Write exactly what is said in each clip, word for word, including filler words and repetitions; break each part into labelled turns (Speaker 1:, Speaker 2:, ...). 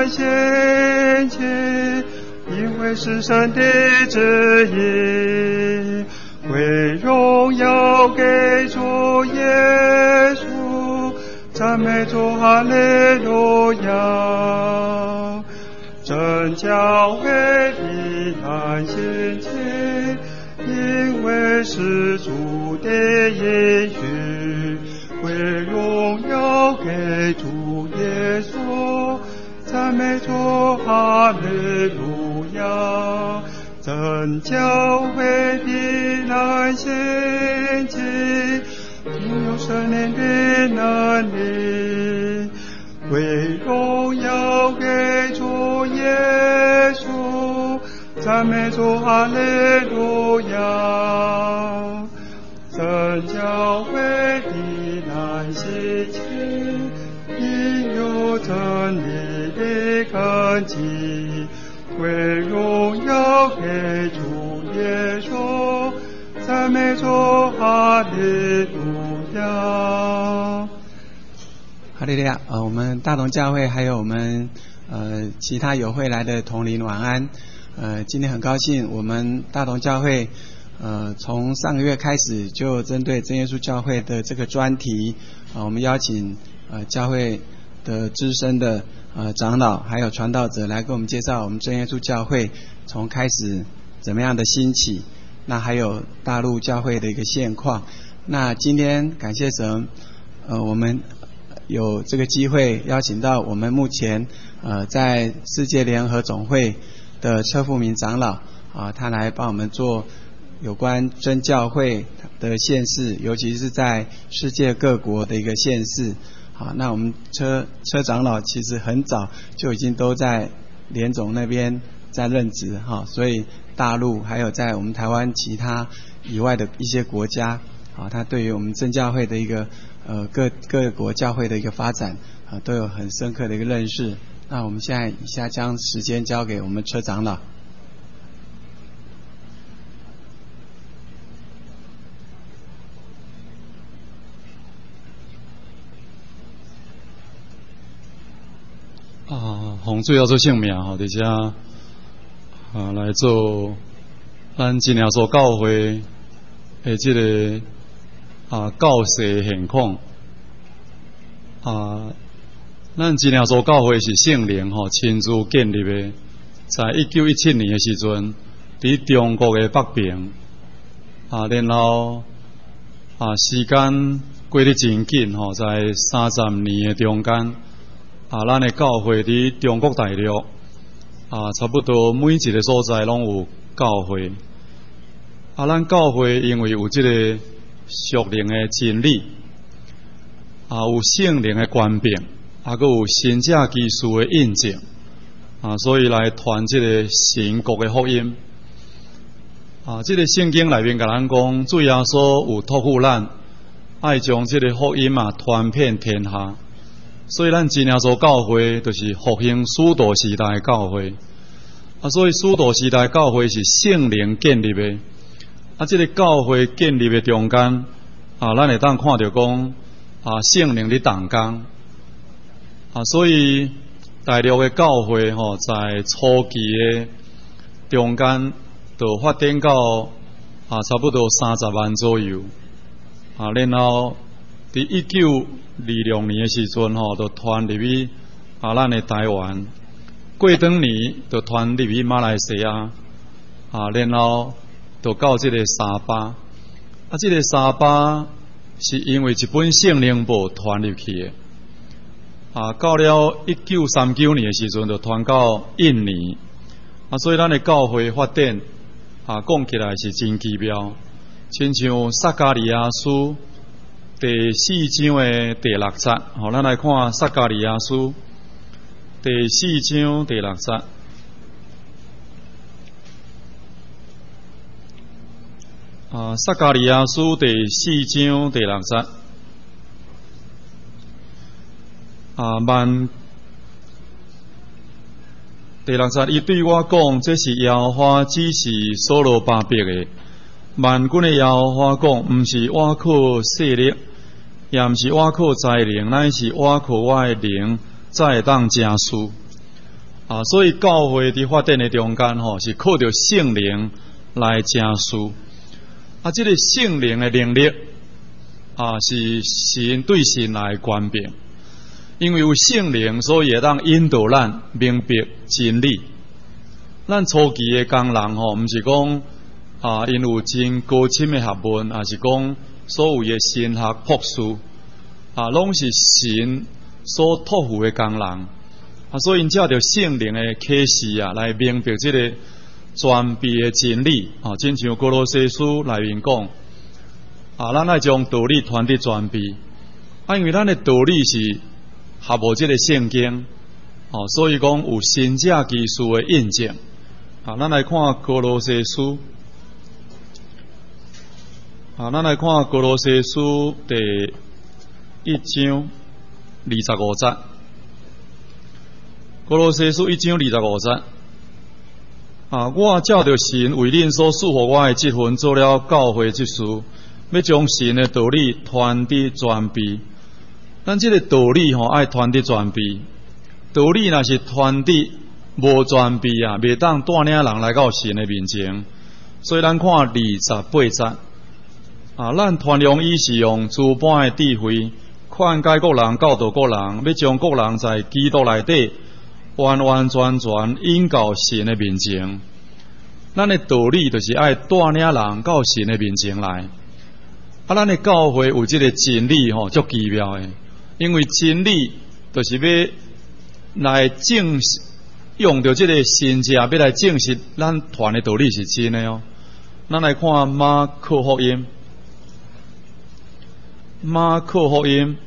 Speaker 1: 难献祭，因为是神的旨意。为荣耀给主耶稣，赞美主哈利路亚。真教会必然献祭，因为是主的应许。为荣耀给主耶稣，赞美主哈利路亚。真教会必然献祭，因有圣灵的能力。为荣耀给主耶稣，赞美主哈利路亚。真教会必然献祭，因有真理的根基。为荣耀给主耶稣，赞美主哈利路亚。
Speaker 2: 哈利路亚！呃，我们大同教会还有我们呃其他友会来的同龄晚安。呃，今天很高兴，我们大同教会呃从上个月开始就针对真耶稣教会的这个专题，啊、呃，我们邀请呃教会的资深的呃长老还有传道者来给我们介绍我们真耶稣教会从开始怎么样的兴起，那还有大陆教会的一个现况。那今天感谢神，呃，我们有这个机会邀请到我们目前呃在世界联合总会的车富明长老啊，他来帮我们做有关真教会的县市，尤其是在世界各国的一个县市。好，那我们车车长老其实很早就已经都在联总那边在任职哈，所以大陆还有在我们台湾其他以外的一些国家，啊，他对于我们真教会的一个呃各各国教会的一个发展啊，都有很深刻的一个认识。那我们现在以下将时间交给我们车长老。
Speaker 3: 啊，洪主要做性命吼，而且啊来做咱真耶稣教会的这个啊教世现况啊，咱真耶稣教会是圣灵吼亲自建立的，在一九一七年的时阵，伫中国的北平啊，然后啊时间过得真紧吼，在三十年的中间。啊，咱的教会伫中国大陆啊，差不多每一个所在拢有教会。啊，咱教会因为有这个属灵的真理，啊，有圣灵的权柄，啊，佮有神迹奇事的印证，啊，所以来传这个神国的福音。啊，这个圣经内面甲咱讲，主耶稣有托付咱，爱将这个福音啊传遍天下。所以咱真耶稣教会就是复兴使徒时代的教会，啊，所以使徒时代教会是圣灵建立的，啊，这个教会建立的中间，啊，咱会当看到讲，啊，圣灵的动工，啊，所以大陆的教会吼，在初期的中间，就发展到啊，差不多三十万左右，啊，然后伫一九二六年的时阵吼，就传入去啊，咱的台湾。过两年就传入去马来西亚，啊，然后就到这个沙巴。啊，这个沙巴是因为一本圣灵簿传入去的。啊，到了一九三九年的时阵，就传到印尼。啊，所以咱的教会发展啊，讲起来是真奇妙，亲像撒迦利亚书。第四章的第六节，好，咱来看撒迦利亚书第四章第六节。啊，撒迦利亚书第四章第六节。啊，万第六节，伊对我讲，这是耶和华指示所罗巴伯的。万军的耶和华讲，毋是我靠势力，也毋是我靠才能，乃是我靠我的灵，才会当成事。 啊，所以教会伫发展的中间吼，是靠着圣灵来成事。啊，这个圣灵的能力啊，是神对神来权柄，因为有圣灵，所以会当引导咱明白真理。咱初期的工人吼，毋是讲啊，因有真高深的学问，也是讲所有的神学博士啊，拢是神所托付的工人啊，所以因借着圣灵的启示啊，来明白这个全备的真理啊，亲像哥罗西书内面讲啊，咱爱将道理传递全备啊，因为咱的道理是合无这个圣经哦，所以讲有新假技术的印证啊。咱来看哥罗西书啊，咱来看哥罗西书第一章二十五节。哥罗西书一章二十五节啊，我照着神为恁所赐予我的这份做了教会之事，要将神的道理传递全备。咱这个道理吼，爱传递全备。道理若是传递无全备啊，袂当带领人来到神的面前。所以咱看二十八节啊，咱传扬伊是用诸般的智慧，劝解各人，教导各人，要将各人在基督内底完完全全引到神的面前。咱的道理就是爱带领人到神的面前来。啊，咱的教会有这个真理吼，足奇妙的。因为真理就是要来证实，用着这个神迹要来证实咱传的道理是真的哦。咱来看马可福音，马可福音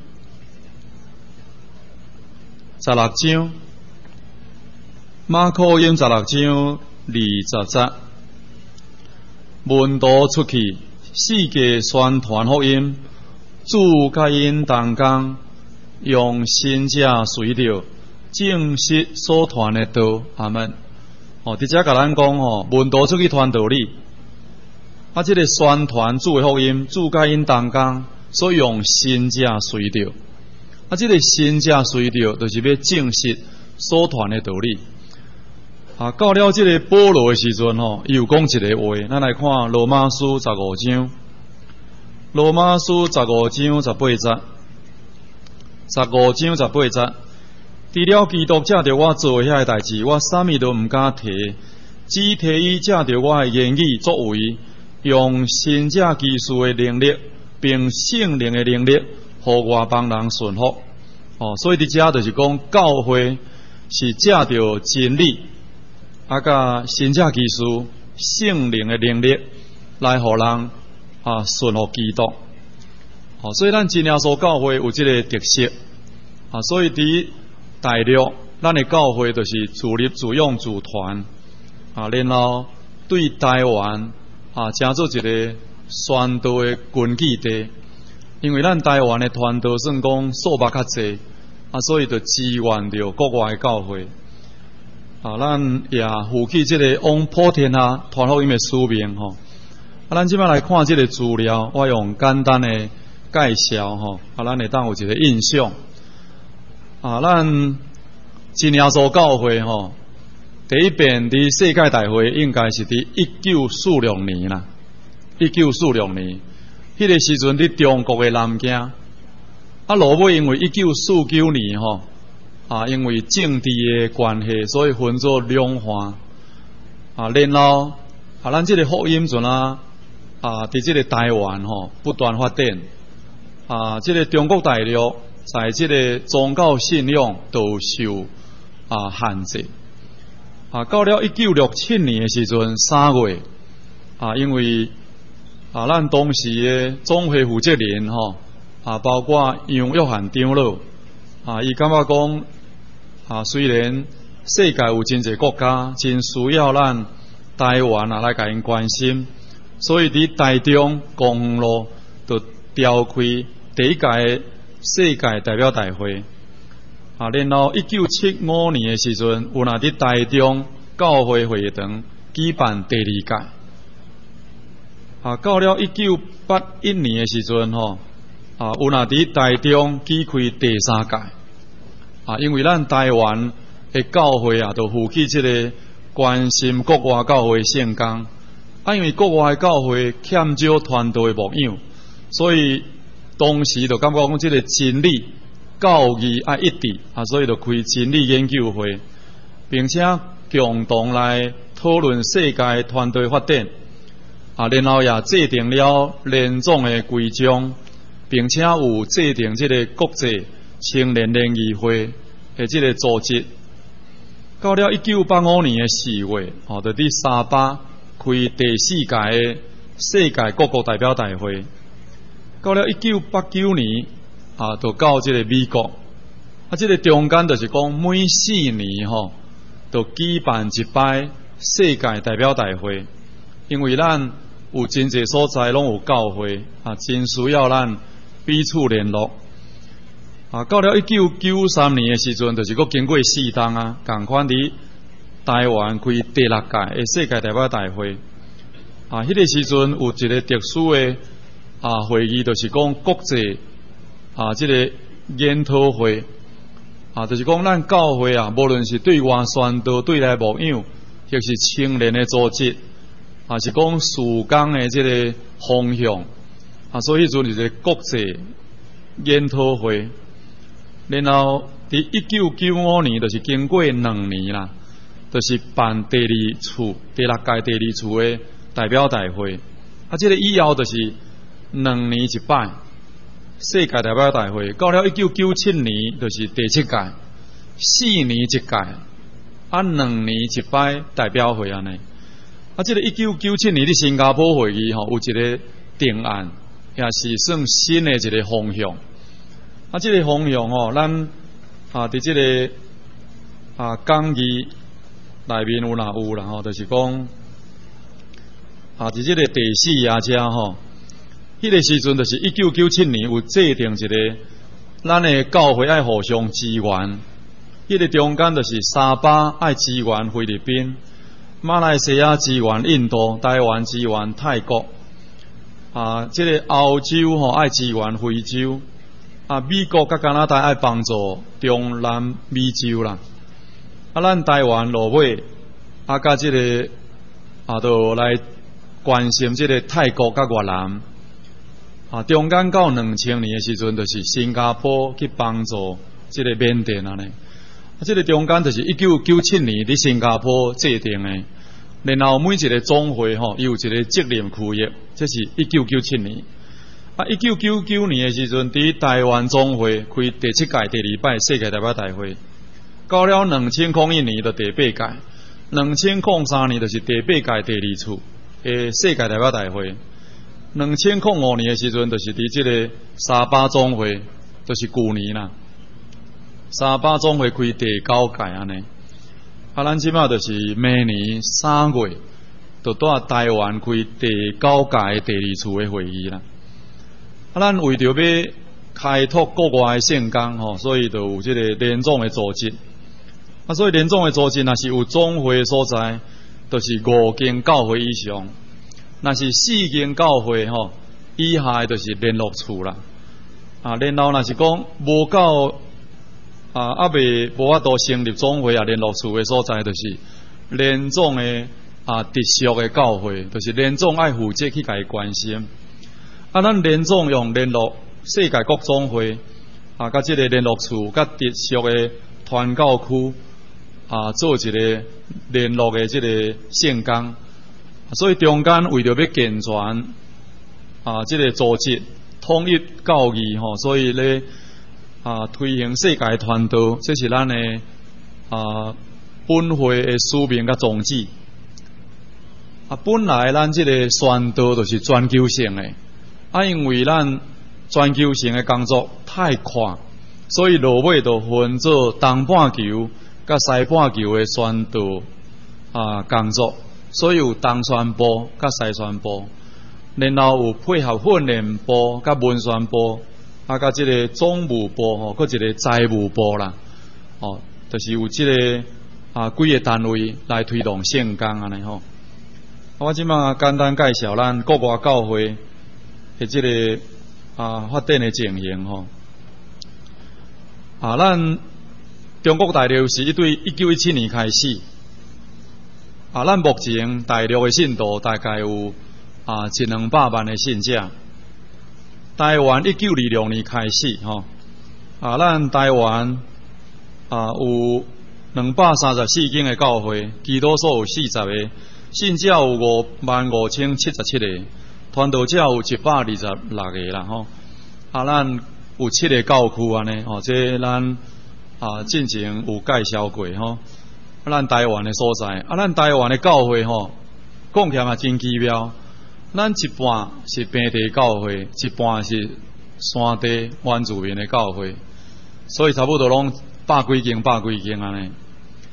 Speaker 3: 十六章，马可福音十六章二十节，门徒出去世界宣传福音，主甲因同工。用神者随着证实所传的道，阿们。哦，伫遮甲咱讲吼，门徒出去传道理，啊，这个宣传主的福音，主甲因同工，所以用神者随着，啊，这个神者随着，就是要证实所传的道理。啊，到了这个保罗的时阵吼，伊有讲一个话，咱来看罗马书十五章，罗马书十五章十八节。十五章十八节，除了基督借着我做遐个代志，我啥物都毋敢提，只提伊借着我的言语作为，用神者技术的能力，并圣灵的能力，互外邦人顺服。哦，所以伫遮就是讲，教会是借着真理，啊，甲神者技术、圣灵的能力，来互人啊顺服基督。哦，所以咱真耶稣教会有这个特色啊，所以伫大陆，咱的教会就是自立自用自传啊，然后对台湾啊，成做一个宣道的根据地。因为咱台湾的传道算讲数目较济啊，所以就支援着国外的教会啊，咱也负起这个往普天下传福音的使命吼。啊，咱即摆来看这个资料，我用简单的介绍吼，啊，咱会当有一个印象啊，咱真耶稣教会吼，第一遍伫世界大会应该是伫一九四六年啦，一九四六年，迄个时阵伫中国的南京，啊，落尾因为一九四九年吼，啊，因为政治的关系，所以分做两环啊，然后啊，咱这个福音阵啊，啊，伫这个台湾吼不断发展。啊，这个中国大陆在这个宗教信仰都受啊限制。啊，到了一九六七年的时阵三月，啊，因为啊，咱当时的总会负责人吼，啊，包括杨约翰长老，啊，伊感觉讲，啊，虽然世界有真侪国家真需要咱台湾啊来甲因关心，所以伫台中公路就召开第一届世界代表大会啊，然后一九七五年的时阵，有若伫台中教会会堂举办第二届啊，到了一九八一年的时阵吼啊，有若伫台中举开第三届啊，因为咱台湾的教会啊，就负起这个关心国外教会圣工。啊，因为国外教会欠少团队的牧养，所以当时就感觉讲这个真理教义啊一致啊，所以就开真理研究会，并且共同来讨论世界团队发展啊，然后也制定了联总的规章，并且有制定这个国际青年联谊会的这个组织。到了一九八五年的四月，哦，就伫沙巴开第四届的世界各国代表大会。到了一九八九年啊，就到这个美国。啊，这个中间就是讲每四年吼，就举办一摆世界代表大会。因为咱有真济所在拢有教会啊，真需要咱彼此联络。啊，到了一九九三年的时阵，就是佫经过四档啊，共款伫台湾开第六届的世界代表大会。啊，迄个时阵有一个特殊的啊会议，就是讲国际啊这个研讨会。啊，就是讲咱教会啊，无论是对外宣导、对内牧养，或是青年的组织，啊是讲事工的这个方向。啊，所以迄阵就是国际研讨会。然后伫一九九五年，就是经过两年啦，就是办第二次、第六届第二次的代表大会。啊，这个以后就是两年一摆世界代表大会。到了一九九七年，就是第七届，四年一届，啊，两年一摆代表会安尼。啊，这个一九九七年的新加坡会议吼，有一个定案，也是算新的一个方向。啊，这个方向哦，咱啊，伫这个啊讲义内面有哪有啦吼，就是讲啊，伫这个第四页遮吼，迄个时阵就是一九九七年有制定一个咱的教会爱互相支援，迄个中间就是沙巴爱支援菲律宾，马来西亚支援印度，台湾支援泰国，啊，这个欧洲吼爱支援非洲。啊，美国甲加拿大爱帮助中南美洲啦，啊，咱台湾落尾啊，甲即个啊，都来关心即个泰国甲越南啊，中间到两千年的时阵，就是新加坡去帮助即个缅甸安尼，啊，即个中间就是一九九七年伫新加坡制定的，然后每一个总会吼，有一个责任区域，这是一九九七年。啊，一九九九年的时阵，伫台湾总会开第七届第二摆世界代表大会，到了两千零一年就第八届，两千零三年就是第八届第二次的世界代表大会，两千零五年的时阵就是伫这个沙巴总会，就是旧年啦，沙巴总会开第九届安尼。啊，咱即马就是明年三月，就在台湾开第九届第二次的会议啦。啊，咱为着要开拓国外的圣工吼，所以就有这个联总的组织。啊，所以联总的组织若是有总会所在，就是五间教会以上；若是四间教会吼以下，就是联络处啦。啊，然后若是讲无够啊，还未无法度成立总会啊联络处的所在，就是联总的啊直属的教会，就是联总爱负责去甲伊关心。啊，咱联总用联络世界各总会啊，甲即个联络处，甲直属的团教区啊，做一个联络的即个圣工。所以中间为着要健全啊，即个组织统一教义吼，所以咧啊推行世界传道，这是咱的啊本会的使命甲宗旨。啊，本来咱即个宣道就是全球性的。啊，因为咱全球性的工作太快，所以落尾就分做东半球甲西半球的宣导啊工作，所以有东宣部甲西宣部，然后有配合训练部甲文宣部，啊，甲即个总务部吼，佮一个财务部啦，哦，就是有即、这个啊几个单位来推动圣工安尼吼。我即马简单介绍咱国外教会。诶，即个啊发展的情形吼，啊，咱中国大陆是一对一九一七年开始，啊，咱目前大陆的信徒大概有啊一两百万的信者。台湾一九二六年开始，吼，啊，咱台湾啊有两百三十四间的教会，基督徒有四十个，信者有五万五千七十七个，传道者有一百二十六个啦，吼。啊，咱有七个教区安尼，吼，这咱啊进前有介绍过，吼。啊，咱台湾的所在，啊，咱台湾的教会，吼，讲起来嘛真奇妙。咱一半是平地教会，一半是山地原住民的教会，所以差不多拢百几间、百几间安尼。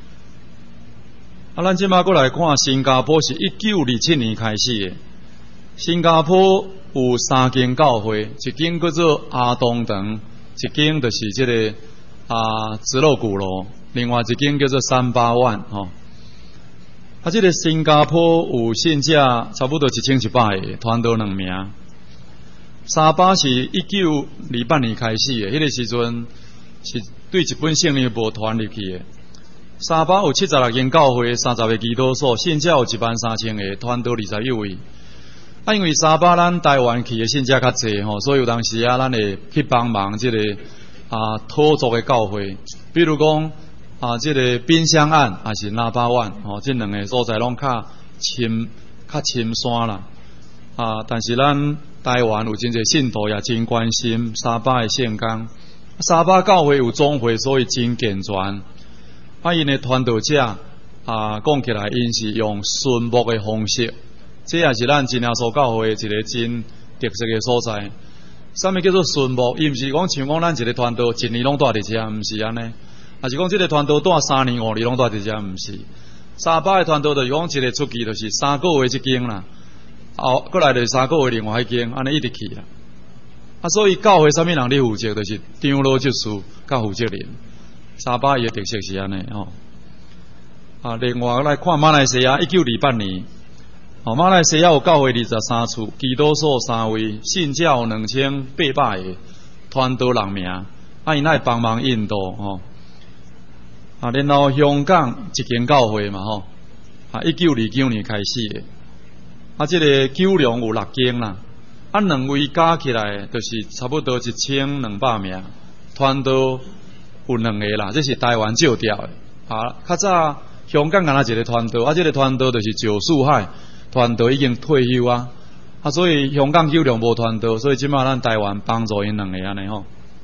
Speaker 3: 啊，咱即马过来看新加坡是一九二七年开始的。新加坡有三间教会，一间叫做阿东堂，一间就是即、这个啊直落古罗，另外一间叫做三八万吼。啊，即个新加坡有信者差不多一千一百个，传道两名。沙巴是一九二八年开始的，迄、那个时阵是对日本圣灵部传入去的。沙巴有七十六间教会，三十个基督徒，信者有一万三千个，传道二十一位。啊，因为沙巴咱台湾去的信者较济吼，所以有当时啊，咱会去帮忙即、这个啊土族的教会，比如讲。啊，这个滨乡岸也是纳巴湾，吼、哦，这两个所在拢较深、较深山啦。啊，但是咱台湾有真侪信徒也真关心沙巴的圣工。沙巴教会有总会，所以真健全。啊，因的传道者啊，讲起来因是用顺牧的方式，这也是咱真耶稣教会一个真特色的所在。啥物叫做顺牧？伊毋是讲像讲咱一个传道一年拢住伫遮，毋是安尼。啊，是讲这个传道住三年五年拢住伫遮，毋是。沙巴的传道就是讲一个出去就是三个月一间啦，后过来就是三个月另外一间，安尼一直去啦。啊，所以教会啥物人咧负责，就是长老执事甲负责人。沙巴伊的特色是安尼吼。啊，另外来看马来西亚，一九二八年，哦，马来西亚有教会二十三处，基督徒三位，信者有两千八百个，传道六名。啊，因爱帮忙印度吼。啊，然后香港一间教会嘛吼，啊，一九二九年开始的，啊，这个九龙有六间啦，啊，两位加起来就是差不多一千两百名，传道有两个啦，这是台湾照调的。啊，较早香港敢若一个传道，啊，这个传道就是赵树海，传道已经退休啊，啊，所以香港九龙无传道，所以即马咱台湾帮助因两个安尼吼。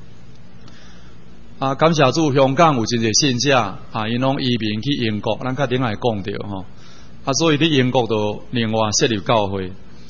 Speaker 3: 啊，感谢主，香港有真侪信者啊，因拢移民去英国，咱较顶下讲到吼，啊，所以伫英国就另外设立教会。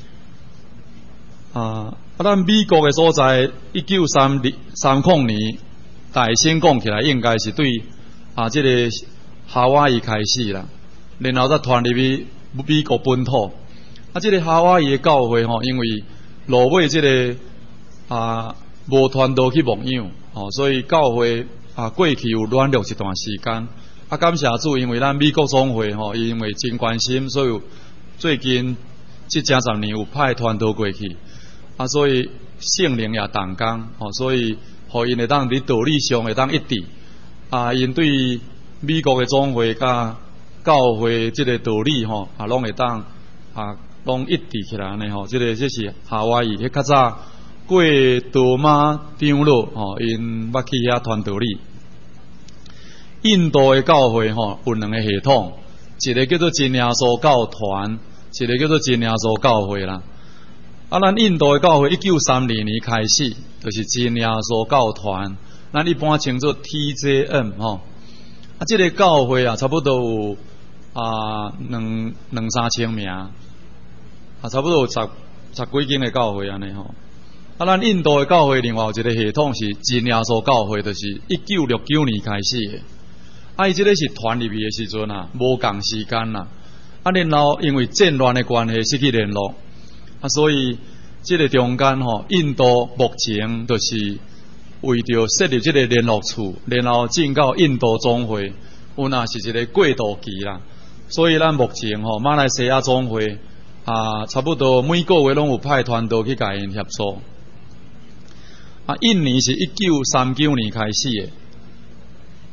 Speaker 3: 啊，啊，咱美国的所在，一九三零三零年，大先讲起来，应该是对啊，这个夏威夷开始啦，然后再传入去美国本土。啊，这个夏威夷的教会吼，因为落尾这个啊无传道去牧养。哦，所以教会啊，过去有软弱一段时间。啊，感谢主，因为咱美国总会吼、哦，因为真关心，所以最近这几十年有派传道过去。啊，所以圣灵也动工，哦，所以互因会当伫道理上会当一致。啊，因对美国的总会甲教会这个道理吼、哦，啊，拢会当啊，拢一致起来安尼吼。这个这是夏威夷，迄较早。过罗马长老吼，因捌去遐传道理。印度的教会吼有两个系统，一个叫做真耶稣教团，一个叫做真耶稣教会啦。啊，咱印度的教会一九三二年开始，就是真耶稣教团，咱一般称作 T J M 吼。啊，这个教会啊，差不多有啊两两三千名，啊，差不多有十十几间的教会安尼吼。啊，咱印度的教会另外有一个系统是真耶稣教会，就是一九六九年开始的。啊，伊这个是传入去的时阵啊，无共时间啦。啊，然后因为战乱的关系失去联络，啊，所以这个中间吼，印度目前就是为着设立这个联络处，然后进到印度总会，有那是一个过渡期啦。所以咱目前吼，马来西亚总会啊，差不多每个月拢有派传道去甲因协助。啊，印尼是一九三九年开始的，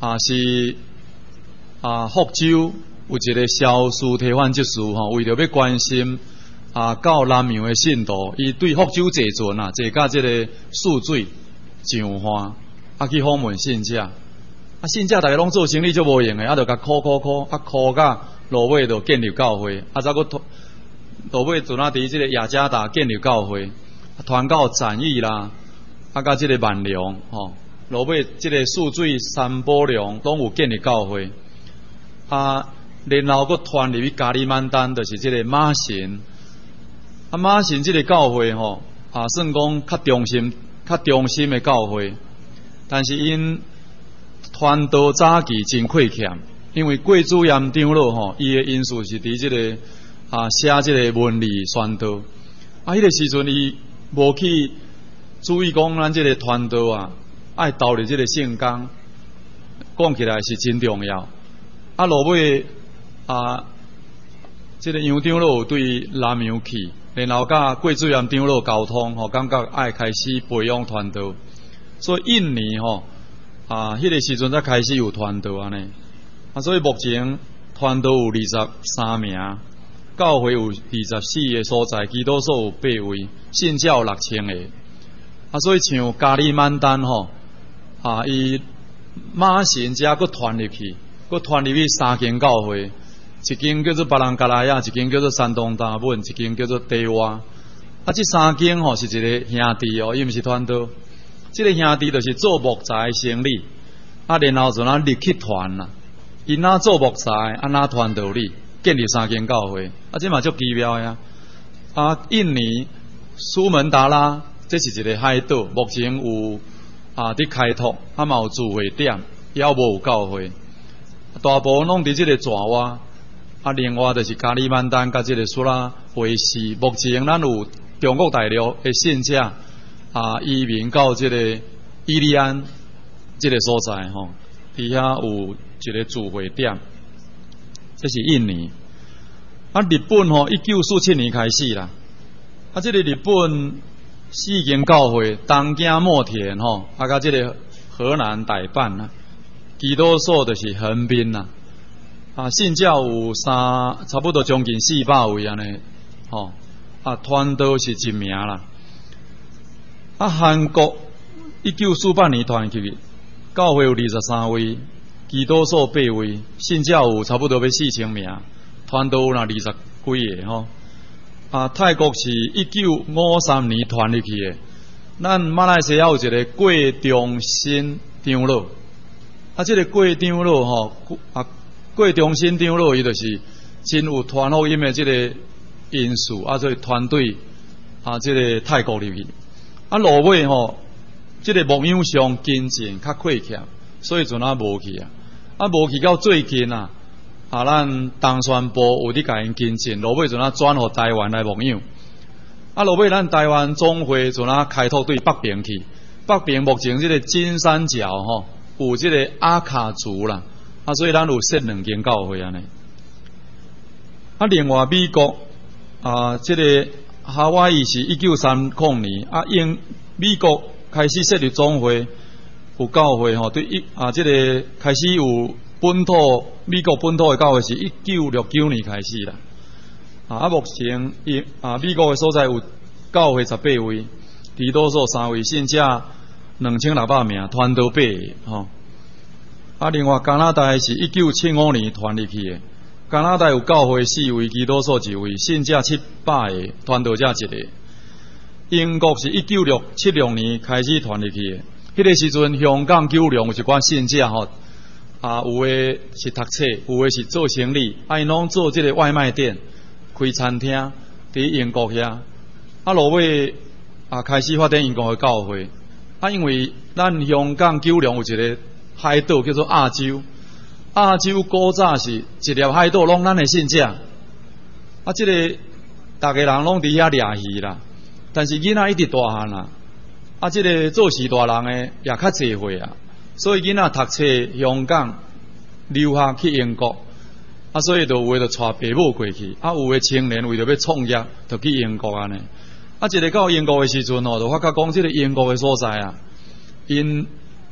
Speaker 3: 啊是啊福州有一个萧书提范执事吼，为着要关心啊到南洋的信徒，伊对福州坐船啊，坐甲即个泗水上岸，啊去访问信者，啊信者大家拢做生意就无用诶，啊就甲哭哭哭，啊哭甲落尾就建立教会，啊再佫落尾阵啊伫即个雅加达建立教会，传到展义啦，啊甲即个万良吼，落尾即个泗水三宝良拢有建立教会，啊然后佫传入去加里曼丹，就是即个马神，啊马神即个教会吼，啊算讲较中心、较中心的教会，但是因传道早期真亏欠，因为贵主严长老吼，伊的因素是伫即个啊写即个文理宣道，啊迄个时阵伊无去注意讲咱即个传道啊，爱投入即个圣工，讲起来是真重要。啊落尾啊，即、这个杨长老对南洋去，然后甲贵主严长老沟通，吼，感觉爱开始培养传道，所以印尼吼啊，迄、那个时阵才开始有传道安尼。啊，所以目前传道有二十三名，教会有二十四个所在，基督所有八位，信教有六千个。啊，所以像加里曼丹吼啊，伊马神遮佫传入去，佫传入去三间教会。一间叫做巴朗加拉亚，一间叫做山东大本，一间叫做地瓦。啊，这三间吼是一个兄弟哦，伊毋是传道。这个兄弟就是做木材的生意，啊，然后就咱立去传啦。因哪做木材，安哪传道理，建立三间教会。啊，这嘛足奇妙呀！啊，印尼苏门答拉，这是一个海岛，目前有啊伫开拓，啊嘛有聚会点，也无有教会。大部分拢伫即个爪哇。啊，另外就是加里曼丹甲即个苏拉维西，目前咱有中国大陆的信者啊移民到即个伊利安即个所在吼，伫遐有一个聚会点，这是印尼。啊，日本吼，一九四七年开始啦。啊，即个日本四间教会，东京墨田吼，啊，甲即个河南大阪啦，基督所就是横滨啦。啊，信教有三，差不多将近四百位安尼，吼、哦，啊，传道是一名啦。啊，韩国一九四八年传去，教会有二十三位，基督所八位，信教有差不多要四千名，传道有那二十几个吼。啊，泰国是一九五三年传入去的，咱马来西亚有一个郭中新长老，啊，这个郭长老吼，啊。郭中心长老伊就是真有传福音的这个因素，啊，所以团队啊，这个泰国入去，啊，落尾吼，这个牧养上金钱较亏欠，所以阵啊无去啊，啊无去到最近啊，啊，咱东宣部有伫甲因金钱，落尾阵啊转互台湾来牧养，啊，落尾咱台湾总会阵啊开拓对北边去，北边目前这个金三角吼，有这个阿卡族啦。啊，所以咱有设两间教会安尼。啊，另外美国啊，这个夏威夷是一九三零年啊，英美国开始设立总会有教会吼，对一啊，这个开始有本土美国本土的教会是一九六九年开始啦。啊，啊，目前伊啊美国的所在有教会十八位，基督所三位，信者两千六百名，传道八个吼。啊，另外加拿大是一九七五年传入去的，加拿大有教会四位，基督所一位，信者七百个，传道者一个。英国是一九六七六年开始传入去的，迄、那个时阵香港九龙有一寡信者吼，啊，有诶是读册，有诶是做生意，啊，因拢做即个外卖店，开餐厅伫英国遐，啊，落尾啊开始发展英国诶教会，啊，因为咱香港九龙有一个。海岛叫做亚洲，亚洲古早是一粒海岛，拢咱的信者。啊，即、这个大家人拢伫遐掠鱼啦，但是囡仔一直大汉啦。啊，即、这个做事大人的也较济岁啊，所以囡仔读册香港留学去英国，啊，所以就为了带爸母过去，啊，有的青年为了要创业，就去英国安尼。啊，一个到英国的时阵哦，就发觉讲即个英国的所在啊，因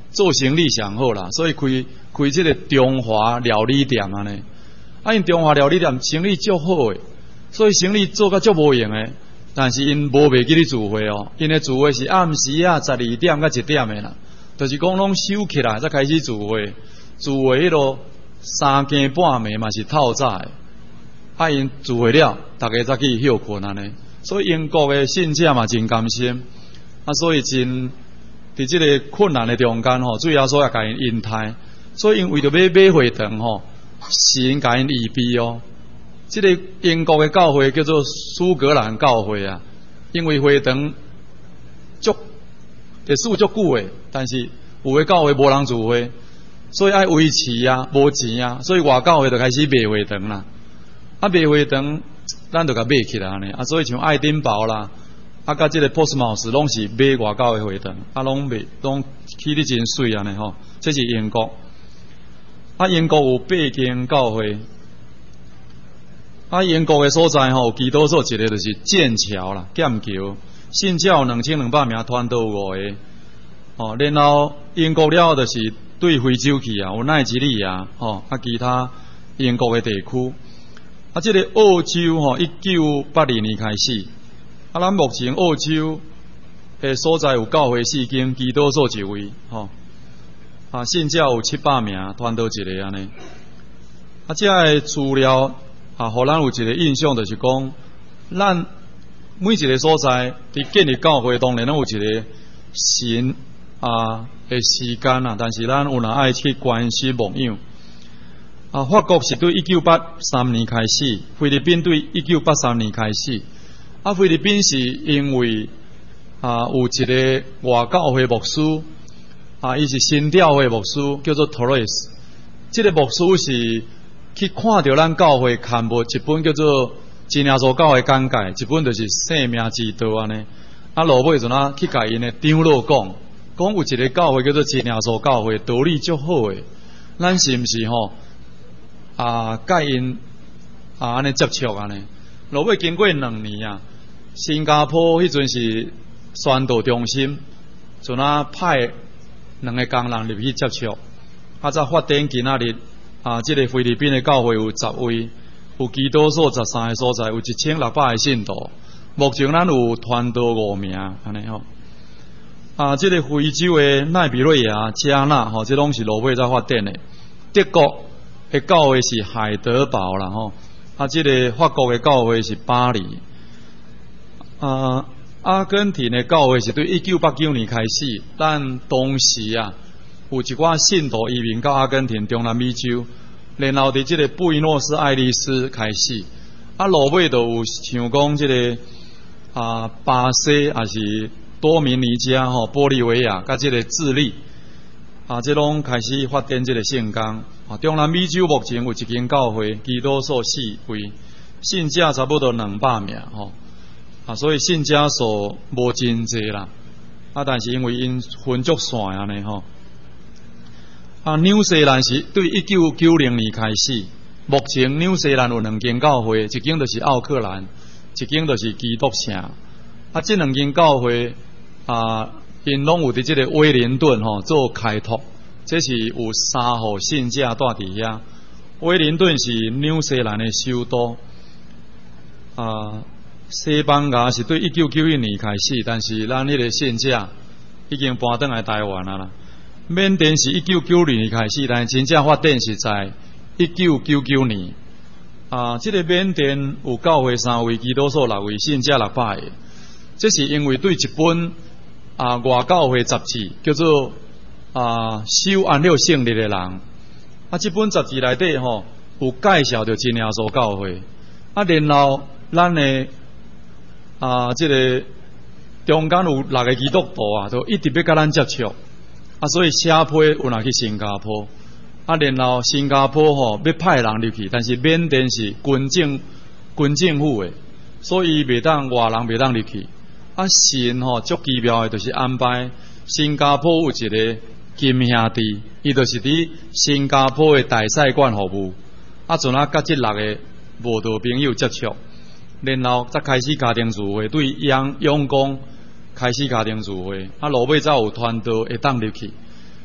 Speaker 3: 做生意上好啦，所以开开即个中华料理店安尼。啊，因中华料理店生意足好诶，所以生意做甲足无用诶。但是因无袂记咧聚会哦，因诶聚会是暗时啊十二点甲一点诶啦，就是讲拢收起来才开始聚会。聚会迄落三更半暝嘛是透早诶。啊，因聚会了，大家才去休困安尼。所以英国诶信者嘛真甘心，啊，所以真伫即个困难诶中间吼，主要所也甲因引退。所以因为着要买会堂吼，神甲因预备哦。即个英国诶教会叫做苏格兰教会啊，因为会堂足历史足久诶，但是有诶教会无人聚会，所以爱维持啊，无钱啊，所以外教会就开始卖会堂啦。啊，卖会堂，咱就甲买起来安尼啊，所以像爱丁堡啦，啊，甲即个波斯茅斯拢是买外教诶会堂，啊，拢卖拢起得真水安尼吼。这是英国，啊，英国有八间教会，啊，英国诶所在吼，基督所一个就是剑桥啦、剑桥，信教有两千两百名，团都有五个，哦，然后英国了就是对非洲去啊，有奈及利亚，吼，啊，其他英国诶地区。啊，即、这个澳洲吼，一九八二年开始，啊，咱目前澳洲诶所在有教会四间，基督所一位，吼，啊，信教有七百名，团到一个安尼。啊，即个资料啊，互咱有一个印象，就是讲，咱每一个所在伫建立教会，当然拢有一个神啊诶时间啊，但是咱有若爱去关心牧养。啊，法国是对一九八三年开始，菲律宾对一九八三年开始。啊，菲律宾是因为啊有一个外教会牧师，啊，伊是新教会牧师，叫做 Torres。这个牧师是去看到咱教会刊物一本叫做《真耶稣教会简介》，一本就是生命之道安尼。啊，落尾就哪去甲因的长老讲，讲有一个教会叫做真耶稣教会，道理足好诶，咱是毋是吼？啊，甲因啊安尼接触安尼，落尾经过两年啊，新加坡迄阵是宣道中心，就那派两个工人入去接触，啊，才发展今仔日啊，即、这个菲律宾的教会有十位，有基督所十三个所在，有一千六百个信徒。目前咱有团到五名安尼吼。啊，即、这个非洲的奈比瑞亚、加纳吼，这拢是落尾才发展的。德国的教会是海德堡啦吼，啊，即、这个法国的教会是巴黎，啊，阿根廷的教会是对一九八九年开始，但当时啊有一寡信徒移民到阿根廷、中南美洲，然后伫即个布宜诺斯艾利斯开始，啊，落尾就有像讲即、这个啊巴西也是多明尼加吼、玻利维亚，甲即个智利。啊，这拢开始发展这个圣工。啊，中南美洲目前有一间教会，基督所四位，信者差不多两百名吼。啊，所以信者数无真济啦。啊，但是因为因分足线安尼吼。啊，纽西兰是对一九九零年开始，目前纽西兰有两间教会，一间就是奥克兰，一间就是基督城。啊，这两间教会啊。因拢有伫即个威灵顿吼做开拓，这是有三户信者住伫遐。威灵顿是纽西兰的首都，啊，西班牙是对一九九一年开始，但是咱迄个信者已经搬转来台湾啊啦。缅甸是一九九二年开始，但真正发展是在一九九九年。啊，即、这个缅甸有教会三位，基督所六位，信者六百个，这是因为对一本。啊，外教会杂志叫做啊守安了圣日的人，啊，这本杂志内底吼有介绍着真耶稣教会，啊，然后咱的啊这个中间有六个基督徒啊，都一直要甲咱接触，啊，所以写批有拿去新加坡，啊，然后新加坡吼要派人入去，但是缅甸是军政军政府的，所以袂当外人袂当入去。啊，神吼足奇妙的，就是安排新加坡有一个金兄弟，伊就是伫新加坡的大使馆服务。啊，阵啊甲即六个无道朋友接触，然后才开始家庭聚会，对阳阳光开始家庭聚会。啊，落尾才有团队会当入去。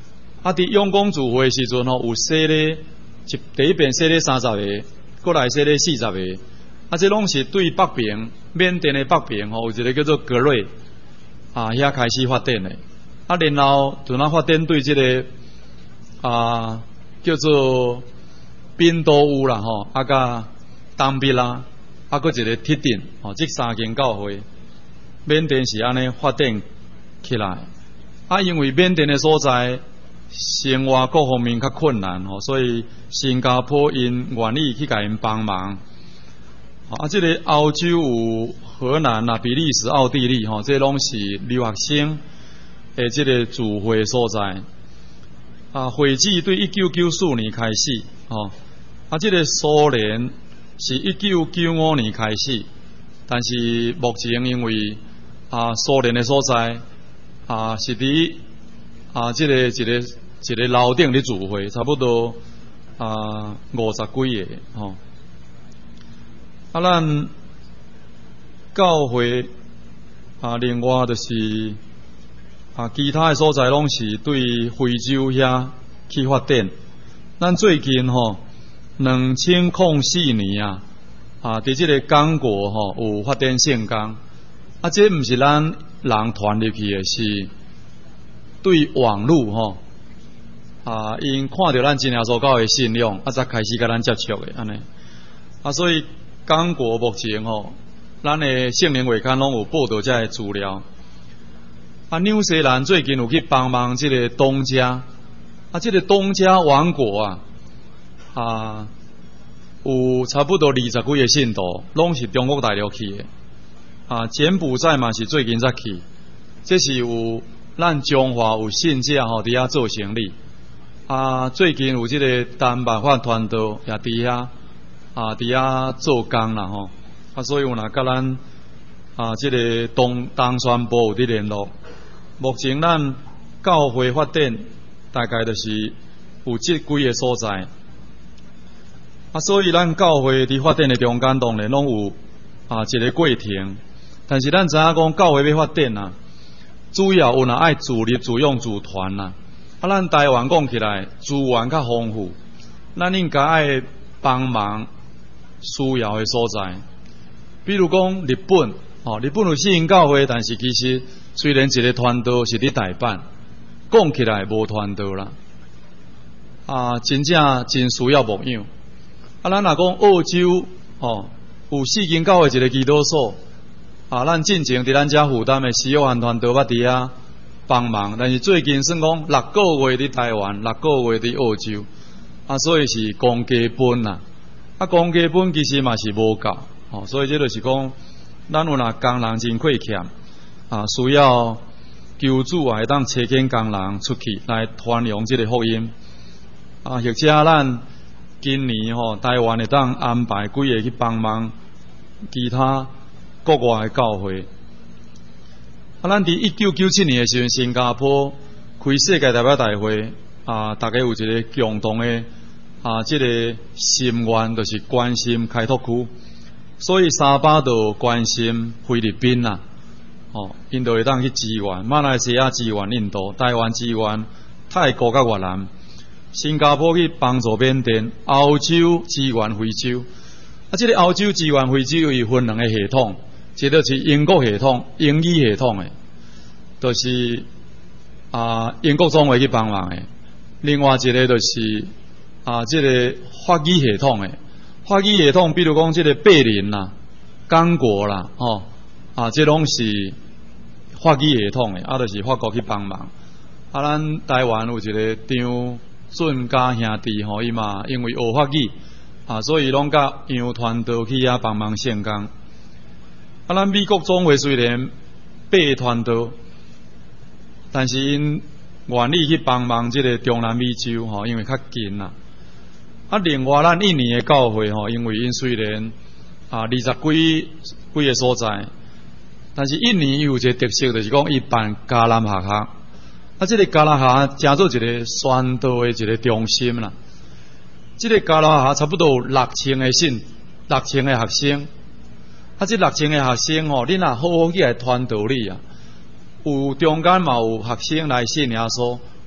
Speaker 3: 啊，伫永光聚会时阵吼，有洗咧一第一遍洗咧三十个，过来洗咧四十个，啊，这拢是对北边缅甸的北边吼，有一个叫做格瑞啊，遐开始发展的。啊，然后就那发展对这个啊叫做宾都乌啦吼，啊甲东边啦，啊搁一个铁定吼，这三间教会，缅甸是安尼发展起来。啊，因为缅甸的所在生活各方面较困难吼，所以新加坡因愿意去甲因帮忙。啊，这个欧洲有荷兰啊、比利时、奥地利吼，这拢是留学生诶，这个聚会所在。啊，会址对一九九四年开始吼，啊，这个苏联是一九九五年开始，但是目前因为啊苏联的所在。啊，是伫啊，这个一个一个楼顶咧聚会，差不多啊五十几个吼。啊，咱教会啊，另外就是啊，其他的所在拢是对非洲遐去发展。咱最近吼，两千零四年啊，啊，伫这个刚果吼有发展圣工，啊，这毋是咱。人传入去的是对网络吼啊，因看到咱真耶稣教的信仰，啊，才开始甲咱接触的安尼啊，所以刚果目前吼，咱的圣灵月刊拢有报道这个资料。啊，纽西兰最近有去帮忙这个东家啊，这个东家王国啊啊，有差不多二十几个信徒，拢是中国大陆去的。啊，柬埔寨嘛是最近才去，这是有咱中华有信者吼伫遐做生意。啊，最近有这个丹麦法团队也伫遐啊，伫遐做工啦吼。啊，所以有若甲咱啊，这个东东宣部有伫联络。目前咱教会发展大概就是有这几个所在。啊，所以咱教会伫发展的中间当然拢有啊一个过程。但是咱知影讲教会要发展啊，主要有若爱自立自用自团啦。啊，咱台湾讲起来资源较丰富，咱应该爱帮忙需要的所在。比如讲日本，哦，日本有四间教会，但是其实虽然一个团队是伫台办，讲起来无团队啦。啊，真正真需要牧养。啊，咱若讲澳洲，哦，有四间教会一个祈祷所。啊，咱进前伫咱遮负担的西约翰团队捌伫遐帮忙，但是最近算讲六个月伫台湾，六个月伫澳洲，啊，所以是公家本啦。啊，公家本其实嘛是无够，哦，所以这就是讲，咱有若工人真亏欠，啊，需要求主啊，会当找拣工人出去来传扬这个福音，啊，或者咱今年吼、哦、台湾会当安排几个去帮忙其他。国外的教会，啊，咱伫一九九七年的时阵，新加坡开世界代表大会，啊，大家有一个共同的啊，这个心愿就是关心开拓区，所以三巴就关心菲律宾啦，哦，因就会当去支援马来西亚支援印度，台湾支援泰国甲越南，新加坡去帮助缅甸，欧洲支援非洲，啊，这个欧洲支援非洲有分两个系统。一个是英国系统、英语系统的，就是啊英国总会去帮忙的；另外一个就是啊这个法语系统的。法语系统，比如讲这个贝林啦、刚果啦，哦啊，这拢是法语系统的，啊，就是法国去帮忙。啊，咱台湾有一个张俊家兄弟吼，伊嘛因为学法语啊，所以拢甲杨团队去遐帮忙圣工。啊，咱美国总会虽然八个团队，但是因愿意去帮忙这个中南美洲吼，因为较近啦。啊，另外咱印尼的教会吼，因为因虽然啊二十几几个所在，但是印尼有一个特色，就是讲伊办迦南学校。啊，这个迦南学校成做一个宣道的一个中心啦。这个迦南学校差不多有六千个信，六千个学生。啊，这六千个学生吼，你若好好去来传道理啊，有中间嘛有学生来信耶稣，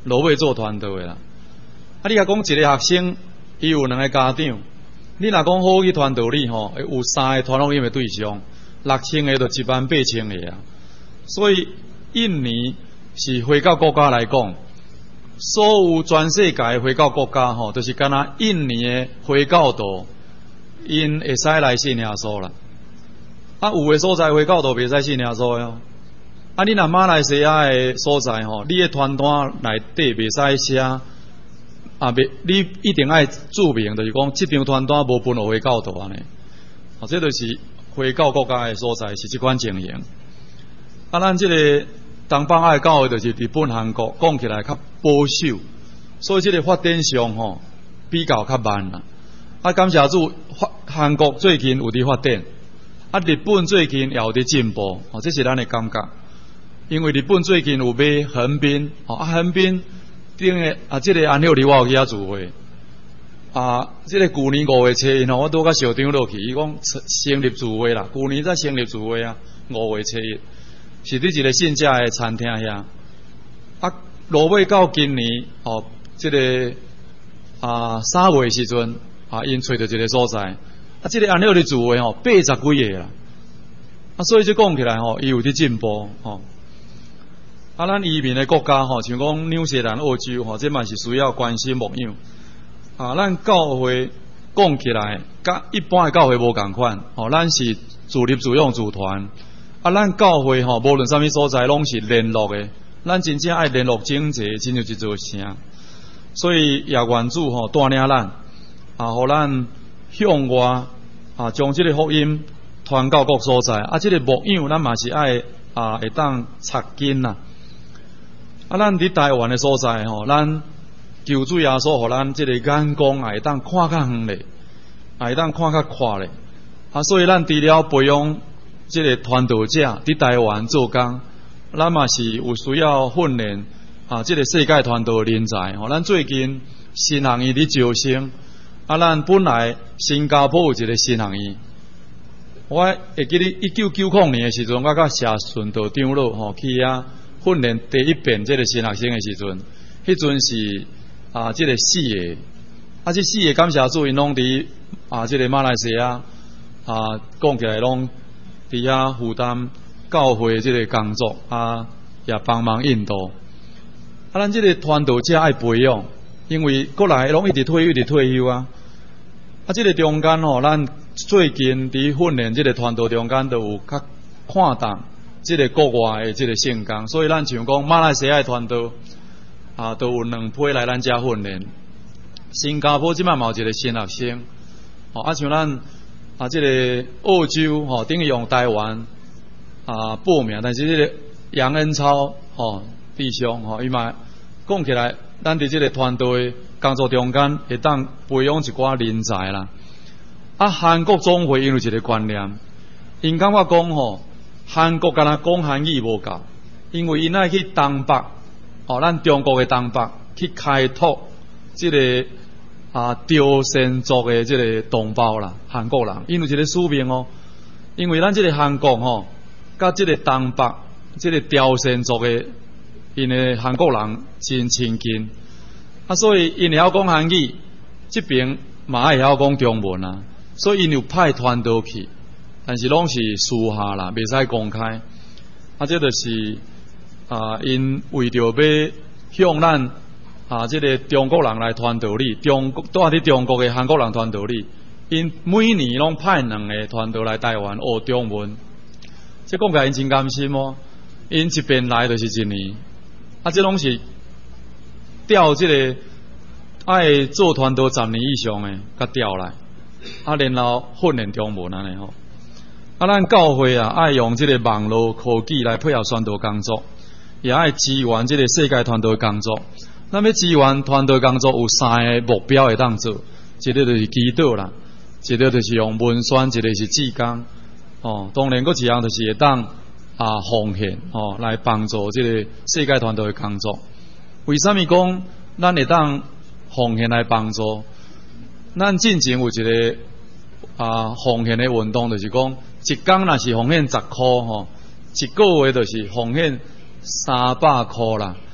Speaker 3: 落尾做团队的啦。啊，你若讲一个学生，伊有两个家长，你若讲好去团队里吼，有三个团录音的对象，六千个就一万八千个啊。所以印尼是回教国家来讲，所有全世界的回教国家吼，就是敢若印尼的回教徒，因会使来信耶稣啦。啊，有的所在回教徒袂使信耶稣哟。啊，你若马来西亚的所在吼，你的团单内底袂使写，啊，袂你一定爱注明，就是讲这张团单无分互回教徒安尼。啊，这就是回教国家的所在是这款情形。啊，咱这个东北亚的教会就是日本、韩国讲起来较保守，所以这个发展上吼比较较慢啦。啊，感谢主，韩国最近有伫发展，啊，日本最近也有伫进步，哦，这是咱的感觉。因为日本最近有买横滨，哦，啊，横滨顶个啊，这个安六里我有去遐聚会，啊，这个旧年五月初一吼，我拄甲校长落去，伊讲成立聚会啦，旧年才成立聚会啊，五月初一，是伫一个信家的餐厅遐，啊，落尾到今年哦，这个啊三月时阵啊，因找到一个所在，啊，这个安六里聚会吼，八十几个啦，啊，所以就讲起来吼，伊有伫进步吼。啊，咱移民的国家吼，像讲纽西兰、澳洲吼，这嘛是需要关心牧养。啊，咱教会讲起来，甲一般的教会无共款。吼，咱是自立自用自团。啊，咱教会吼，无论啥物所在，拢是联络的。咱真正爱联络整齐，真就是一座城。所以也愿主吼带领咱，啊，互咱向外啊，将这个福音传到各所在。啊，这个牧养咱嘛是爱啊，会当插根呐。啊，咱伫台湾的所在吼，咱求主耶稣，互咱即个眼光会当看较远咧，会当看较宽咧。啊，所以咱除了培养即个传道者伫台湾做工，咱嘛是有需要训练啊，即个世界传道人才。吼，咱最近新学院伫招生，啊，咱本来新加坡有一个新学院，我会记得一九九零年的时阵，我甲谢顺道长老吼去遐。训练第一遍这个新学生的时阵，迄阵是啊，这个四个，啊，这四个感谢主因拢伫啊，这个马来西亚啊，讲起来拢伫遐负担教会这个工作啊，也帮忙引导。啊，咱这个传道者爱培养，因为国内拢一直退休，一直退休啊。啊，这个中间吼，咱最近伫训练这个传道中间，都有较看重。这个国外的这个圣工，所以咱像讲马来西亚的团队啊，都有两批来咱遮训练。新加坡即摆嘛有一个新学生，哦，啊像咱啊这个澳洲吼，等于用台湾啊报名，但是这个杨恩超吼弟兄吼，伊嘛讲起来，咱伫这个团队工作中间会当培养一寡人才啦。啊，韩国总会因为一个观念，因感觉讲吼。韩国敢若讲韩语无够，因为因爱去东北，哦，咱中国的东北去开拓这个啊朝鲜族的这个同胞啦，韩国人，因为一个使命哦，因为咱这个韩国吼，甲这个东北这个朝鲜族的因的韩国人真亲近，啊，所以因会晓讲韩语，这边嘛会晓讲中文啊，所以因有派团队去。但是拢是私下啦，袂使公开。啊，这就是啊，因为着要向咱啊，这个中国人来传道理，中国都伫中国的韩国人传道理，因每年拢派两个传道来台湾学中文。这讲起来因真甘心哦，因一边来就是一年，啊，这拢是调这个爱做传道十年以上的，甲调来，啊，然后训练中文安尼吼。啊，咱教会啊，爱用这个网络科技来配合传道工作，也爱支援这个世界传道工作。那么支援传道工作有三个目标会当做，一个就是祈祷啦，一个就是用文宣，一个是志工。哦，当然，佫一样就是会当啊奉献哦，来帮助这个世界传道的工作。为什么讲咱会当奉献来帮助？咱进前有一个啊奉献的运动，就是讲。一工若是奉献十箍吼，一个月就是奉献三百箍啦。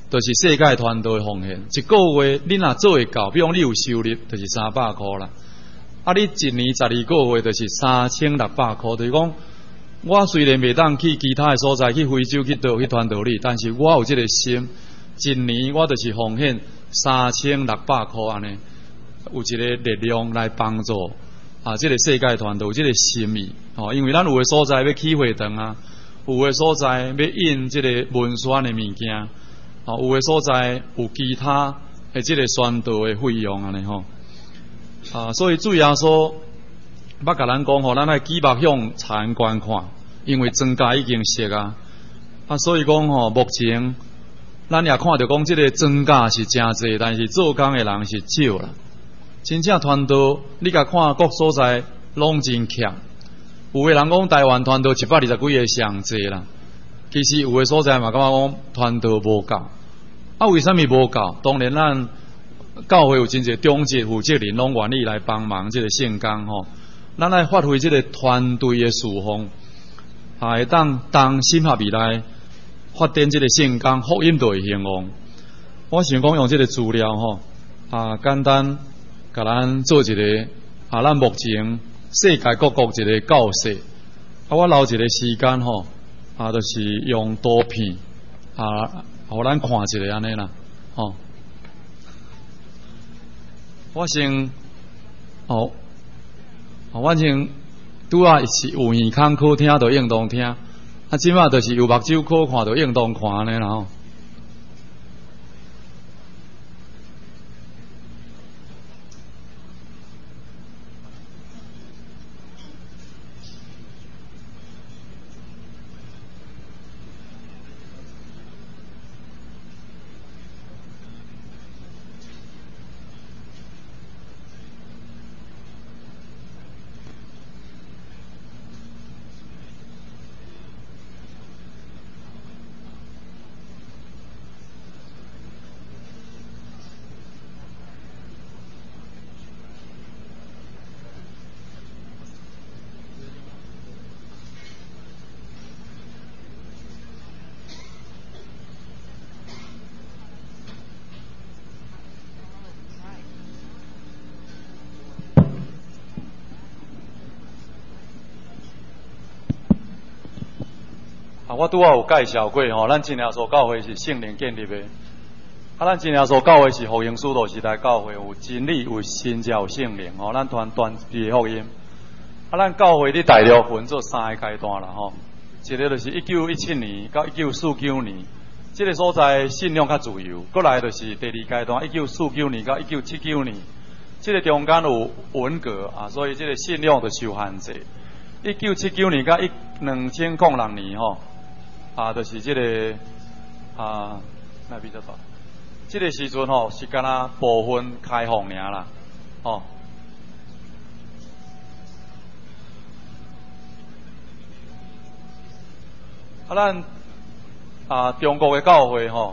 Speaker 3: 就是世界团队的奉献。一个月你若做会到，比如你有收入，就是三百块啦。啊，你一年十二个月，就是三千六百块。就是讲，我虽然袂当去其他的所在，去非洲去倒去传道理，但是我有这个心，一年我就是奉献三千六百块安尼，有一个力量来帮助啊，这个世界团队有这个心意哦。因为咱有的所在要起会堂啊，有的所在要印这个文宣的物件。哦，有的所在有其他诶，即个宣导的费用安尼吼啊，所以主要说，捌甲咱讲吼，咱爱举目向长观看，因为庄稼已经熟啊，啊，所以讲吼，目前咱也看到讲，即个庄稼是真济，但是做工的人是少啦。真正团队，你甲看各所在拢真强，有的人讲台湾团队一百二十几个上济啦，其实有的所在嘛，感觉讲团队无够。啊，为什么无够？当然，咱教会有真侪中级负责人拢愿意来帮忙这个圣工吼。咱来发挥这个团队的事奉，啊，会当当心合以来发展这个圣工福音队兴旺。我想讲用这个资料吼，啊，简单甲咱做一个啊，咱目前世界各国一个教示。啊，我留一个时间吼，啊，就是用图片啊。互咱看一下安尼啦，吼、哦！我先，哦，哦，我先拄啊是有耳孔可听，就应当听；啊，即马就是有目睭可看，就应当看安尼啦吼。啊，我拄仔有介绍过吼，咱真耶稣教会是圣灵建立的。啊，咱真耶稣教会是福音使徒时代教会，有真理、有新教、有圣灵吼，咱团团体福音。啊，咱教会伫大陆分做三个阶段啦吼，一个就是一九一七年到一九四九年，这个所在信仰较自由；过来就是第二阶段，一九四九年到一九七九年，这个中间有文革啊，所以这个信仰就受限制。一九七九年到一两千零六年吼。啊，就是这个啊，那比较大。这个时阵吼是敢若部分开放尔啦，吼。啊，咱啊中国的教会吼，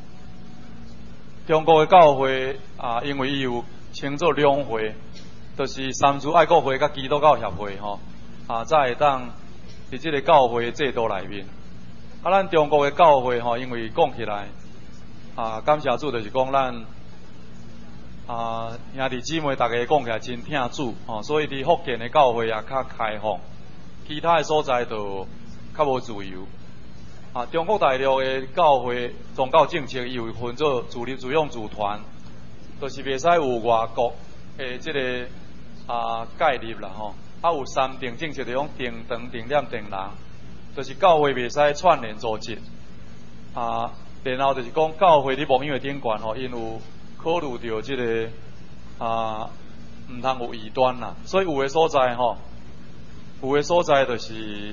Speaker 3: 中国的教会啊，因为伊有称作两会，就是三自爱国会甲基督教协会吼，啊，才会当伫这个教会制度内面。啊，咱中国的教会吼，因为讲起来，啊，感谢主就是讲咱啊兄弟姊妹大家讲起来真听主吼，所以伫福建的教会也较开放，其他的所在就较无自由。啊，中国大陆的教会宗教政策又分做自立自用自团，就是袂使有外国的这个啊介入啦吼，啊有三定政策就讲定堂、定点、定人。就是教会袂使串联组织啊，然后就是讲教会伫牧养的顶悬吼，因有考虑到即、这个啊，毋通有异端啦，所以有的所在吼，有的所在就是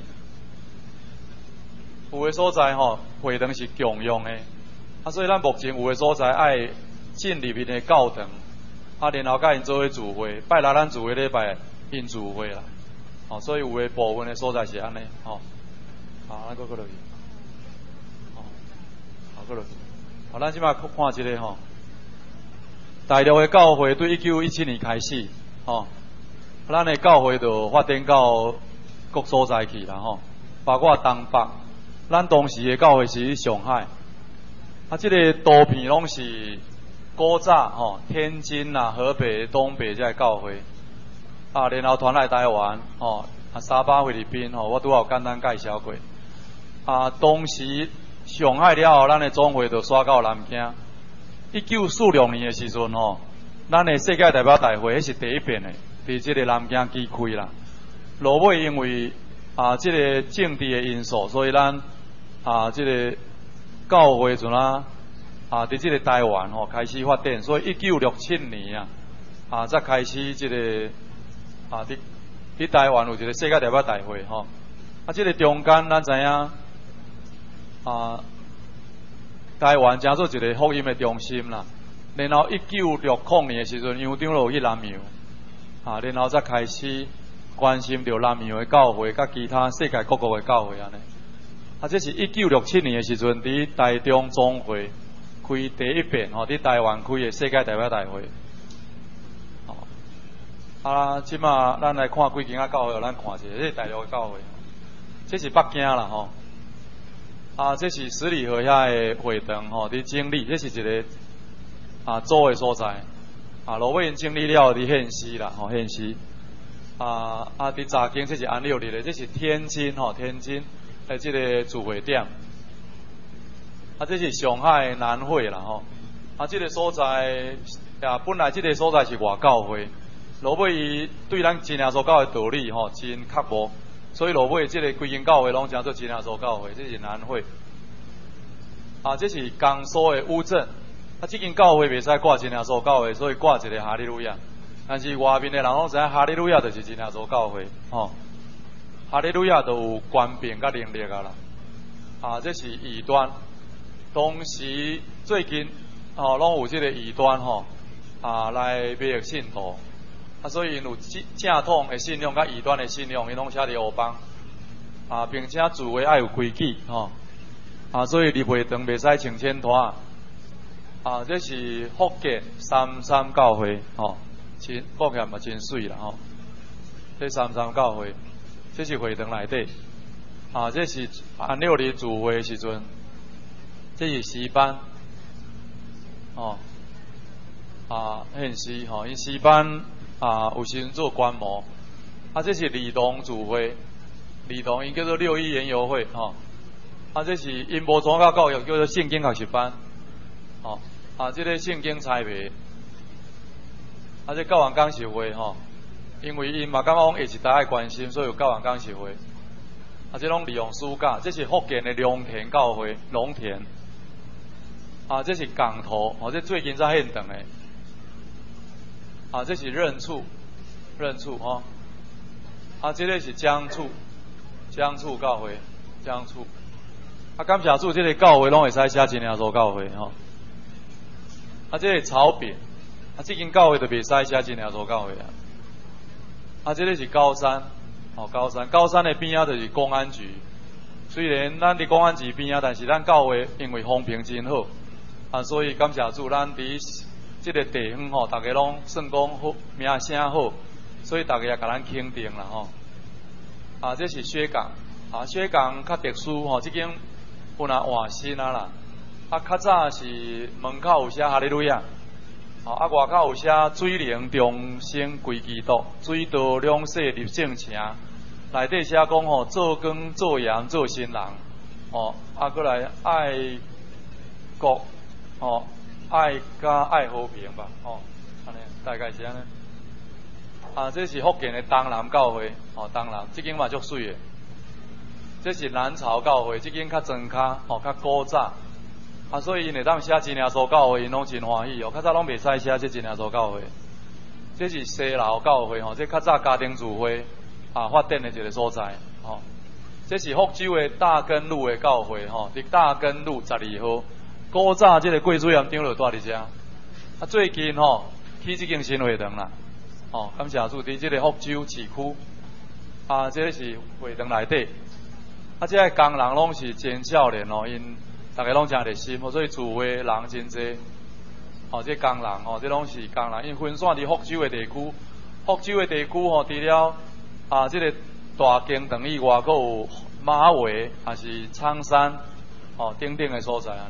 Speaker 3: 有的所在吼，会堂是共用的啊，所以咱目前有的所在爱进入面的教堂啊，然后甲因做伙聚会，拜六咱聚会礼拜因聚会啦，哦，所以有的部分的所在是安尼吼。好，咱搁过落去。好，好过落去。好，咱即摆看一个吼，大陆的教会对一九一七年开始，吼，咱的教会就发展到各所在去啦，吼，包括东北，咱当时的教会是上海， 啊，这个图片拢是古早吼天津啊、河北、东北这教会啊，然后传来台湾吼啊，沙巴、菲律宾吼，我拄有简单介绍过啊。当时上海了后，咱的总会就刷到南京。一九四六年的时阵吼，咱的世界代表大会迄是第一遍的，伫这个南京举开啦。落尾因为啊，这个政治的因素，所以咱啊，这个教会阵啊，啊，伫这个台湾吼开始发展，所以一九六七年啊，啊，才开始这个啊，伫伫台湾有一个世界代表大会吼。啊，这个中间咱知影啊。台湾成做一个福音的中心啦，然后一九六零年的时阵，院长就去南洋，啊，然后才开始关心着南洋的教会，甲其他世界各国的教会安尼。啊，这是一九六七年的时阵，伫台中总会开第一遍吼，伫台湾开的世界代表大会。哦，啊，即马咱来看几间啊教会，咱看一下，这是大陆的教会，这是北京啦吼。啊，这是十里河遐的会堂吼，伫整理，这是一个啊组的所在。啊，落尾因整理了伫献诗啦，吼献诗。啊啊，伫早间这是安六日的，这是天津吼，天津诶，这个主会点。啊，这是上海南会啦吼。啊，这个所在啊，本来这个所在是外教会，落尾伊对咱真耶稣教的道理吼，真刻薄。所以落尾这个规间教会拢叫做真耶稣教会，这是南会。啊，这是江苏的乌镇。啊，这间教会袂使挂真耶稣教会，所以挂一个哈利路亚。但是外面的人拢知影哈利路亚就是真耶稣教会，吼、哦。哈利路亚都有官兵甲能力啊啦。啊，这是异端。当时最近哦，拢有这个异端吼、哦，啊来迷惑信徒。啊，所以因有正统的信仰甲异端的信仰，因拢写伫黑板。啊，并且聚会爱有规矩，吼、哦。啊，所以入会堂袂使穿浅拖。啊，这是福建三三教会，吼、哦，真福建嘛真水啦，吼、哦。这三三教会，这是会堂内底。啊，这是安六日聚会的时阵，这是诗班，哦，啊献诗，吼、哦，因诗班。啊，有时做观摩，啊，这是儿童聚会，儿童因叫做六一研游会，吼、哦，啊，这是因无宗教教育叫做圣经学习班，吼、哦，啊，这个圣经猜谜，啊，这教员讲习会，吼、哦，因为因嘛感觉讲下一代爱关心，所以有教员讲习会，啊，这拢利用暑假，这是福建的龙田教会，龙田，啊，这是港头，哦，这最近才现场的。啊，这是任处，任处哈、哦。啊，这个是江处，江处教会，江处。啊，感谢主，这个教会拢会使写真耶稣教会哈、哦。啊，这个草坪，啊，这间教会就袂使写真耶稣教会啊。啊，这个是高山，哦，高山，高山的边仔就是公安局。虽然咱伫公安局边仔，但是咱教会因为风评真好，啊，所以感谢主，咱伫。这个地方吼，大家拢算讲好名声好，所以大家也甲咱肯定啦吼。啊，这是雪港，啊，雪港较特殊吼，这间本来换新啊啦，啊，较早是门口有写哈利路亚，啊，外口有写水灵众生归基督，水道两世入圣城，内底写讲吼，做光做盐做新人，哦，啊，过来爱国，哦。爱加爱和平吧，哦，安尼大概是安尼。啊，这是福建的东南教会，哦，东南，这间嘛足水的。这是南潮教会，这间较庄卡，哦，较古早。啊，所以因会当写真耶稣教会，因拢真欢喜哦。较早拢袂使写这真耶稣教会。这是西楼教会，吼、哦，这较早家庭聚会啊发展的一个所在，哦。这是福州的大根路的教会，吼、哦，伫大根路十二号。古早这个贵主院长就住伫遮，啊最近吼、哦、起这间新会堂啦，哦，感谢主伫这个福州市区，啊，这个是会堂内底，啊，这个工人拢是真少年哦，因大家拢真热心，所以聚会人真多，哦，这工人哦，这拢是工人，因分散伫福州的地区，福州的地区吼、哦，除了啊这个大经堂以外，还有马尾，还是苍山，哦，等等的所在安尼。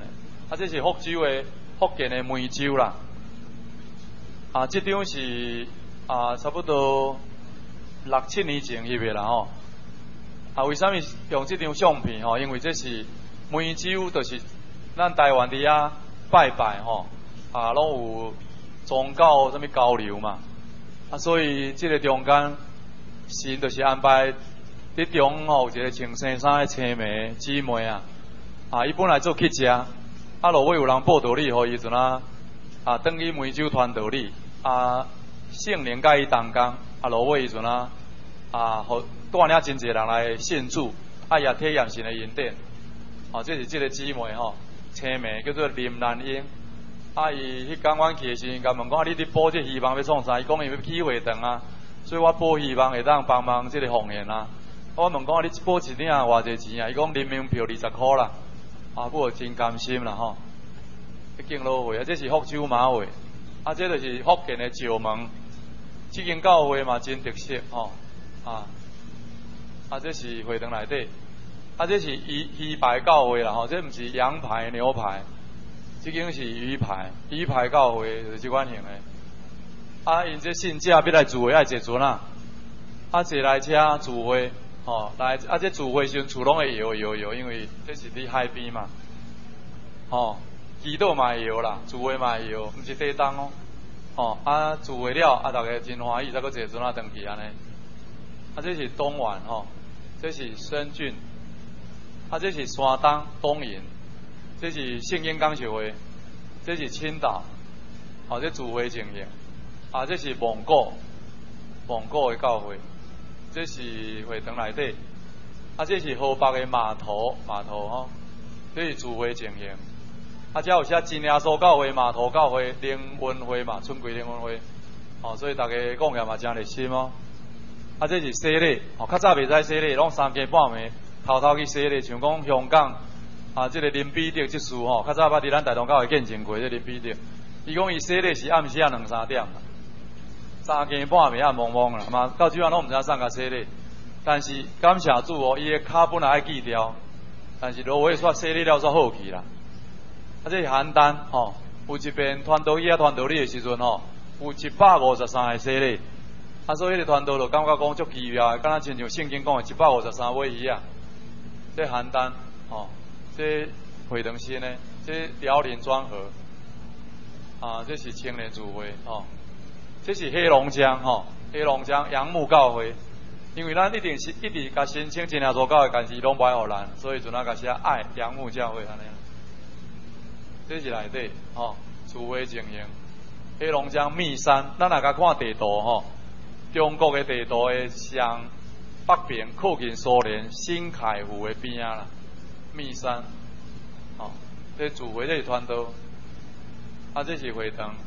Speaker 4: 啊，这是福州的福建的梅州啦。啊，这张是啊差不多六七年前翕的啦吼。啊，为什么用这张相片吼？因为这是梅州，就是咱台湾伫遐拜拜吼，啊，拢有宗教什么交流嘛。啊，所以这个中间神就是安排伫中吼有一个穿西衫的青梅姊妹啊，啊，伊本来做乞食，啊，落尾有人报道理，互伊阵啊啊，等于梅州传道理，啊，圣灵甲伊同工，啊，落尾伊阵啊啊，互带领真侪人来信主，啊，也体验神的恩典。哦，这是这个姊妹吼，青梅叫做林兰英。啊，伊迄天阮去的时阵，甲问讲，啊，你伫补这希望要创啥？伊讲伊要起会堂啊，所以我补希望会当帮忙这个奉献啊。我问讲，啊，你补一领偌济钱啊？伊讲联名票二十箍啦。啊，不过真甘心啦吼。迄敬老会啊，这是福州马会，啊，这就是福建的石门。这间教会嘛真特色吼，啊，啊，这是会堂内底。啊，这是鱼鱼排教会啦吼，这毋是羊排、牛排，这间是鱼排，鱼排教会就是这款型的。啊，因这信者要来聚会爱坐船啊，啊坐来车聚会，吼、哦、来啊这聚会时阵厝拢会摇摇摇，因为这是伫海边嘛，吼、哦，祈祷嘛会摇啦，聚会嘛会摇，毋是地动哦，吼、哦、啊聚会了啊，大家真欢喜，再搁坐船啊登去安尼。啊，这是东莞吼、哦，这是深圳。啊，这是山东东营，这是圣经讲学会，这是青岛，啊，这聚会情形，啊，这是蒙古，蒙古的教会，这是会堂内底，啊，这是河北的码头，码头吼，这是聚会情形，啊，这有写真耶稣教会、码头教会、灵恩会嘛，春季灵恩会，哦，所以大家讲也嘛真热心哦，啊，这是洗礼，哦，较早袂使洗礼，拢三更半暝。偷偷去洗咧，像讲香港啊，即、这个林彼得即事吼，较早捌伫咱大同教会见证过。即林彼得，伊讲伊洗咧是暗时啊两三点，三更半暝啊蒙蒙啦，嘛到即晚拢毋知影啥甲洗咧。但是感谢主哦，伊个骹本来爱锯掉，但是落尾煞洗咧了煞好去啦。啊，这是邯郸吼，有一边传道去啊传道理的时阵吼，有一百五十三个洗咧，啊，所以迄个传道就感觉讲足奇妙的，敢若亲像圣经讲的一百五十三尾鱼啊。这邯郸，哦，这会堂县呢，这辽宁庄河，啊，这是青年组会，哦，这是黑龙江，吼、哦，黑龙江杨牧教会，因为咱一定是一直甲申请真耶稣教会，但是拢不爱互咱，所以就那甲写爱杨牧教会安尼。这是内底，吼、哦，组会情形，黑龙江密山，咱若甲看地图，吼、哦，中国的地图的上。北边靠近苏联新凯湖的边啊啦，密山，哦，这主会这是传道，啊，这是会堂，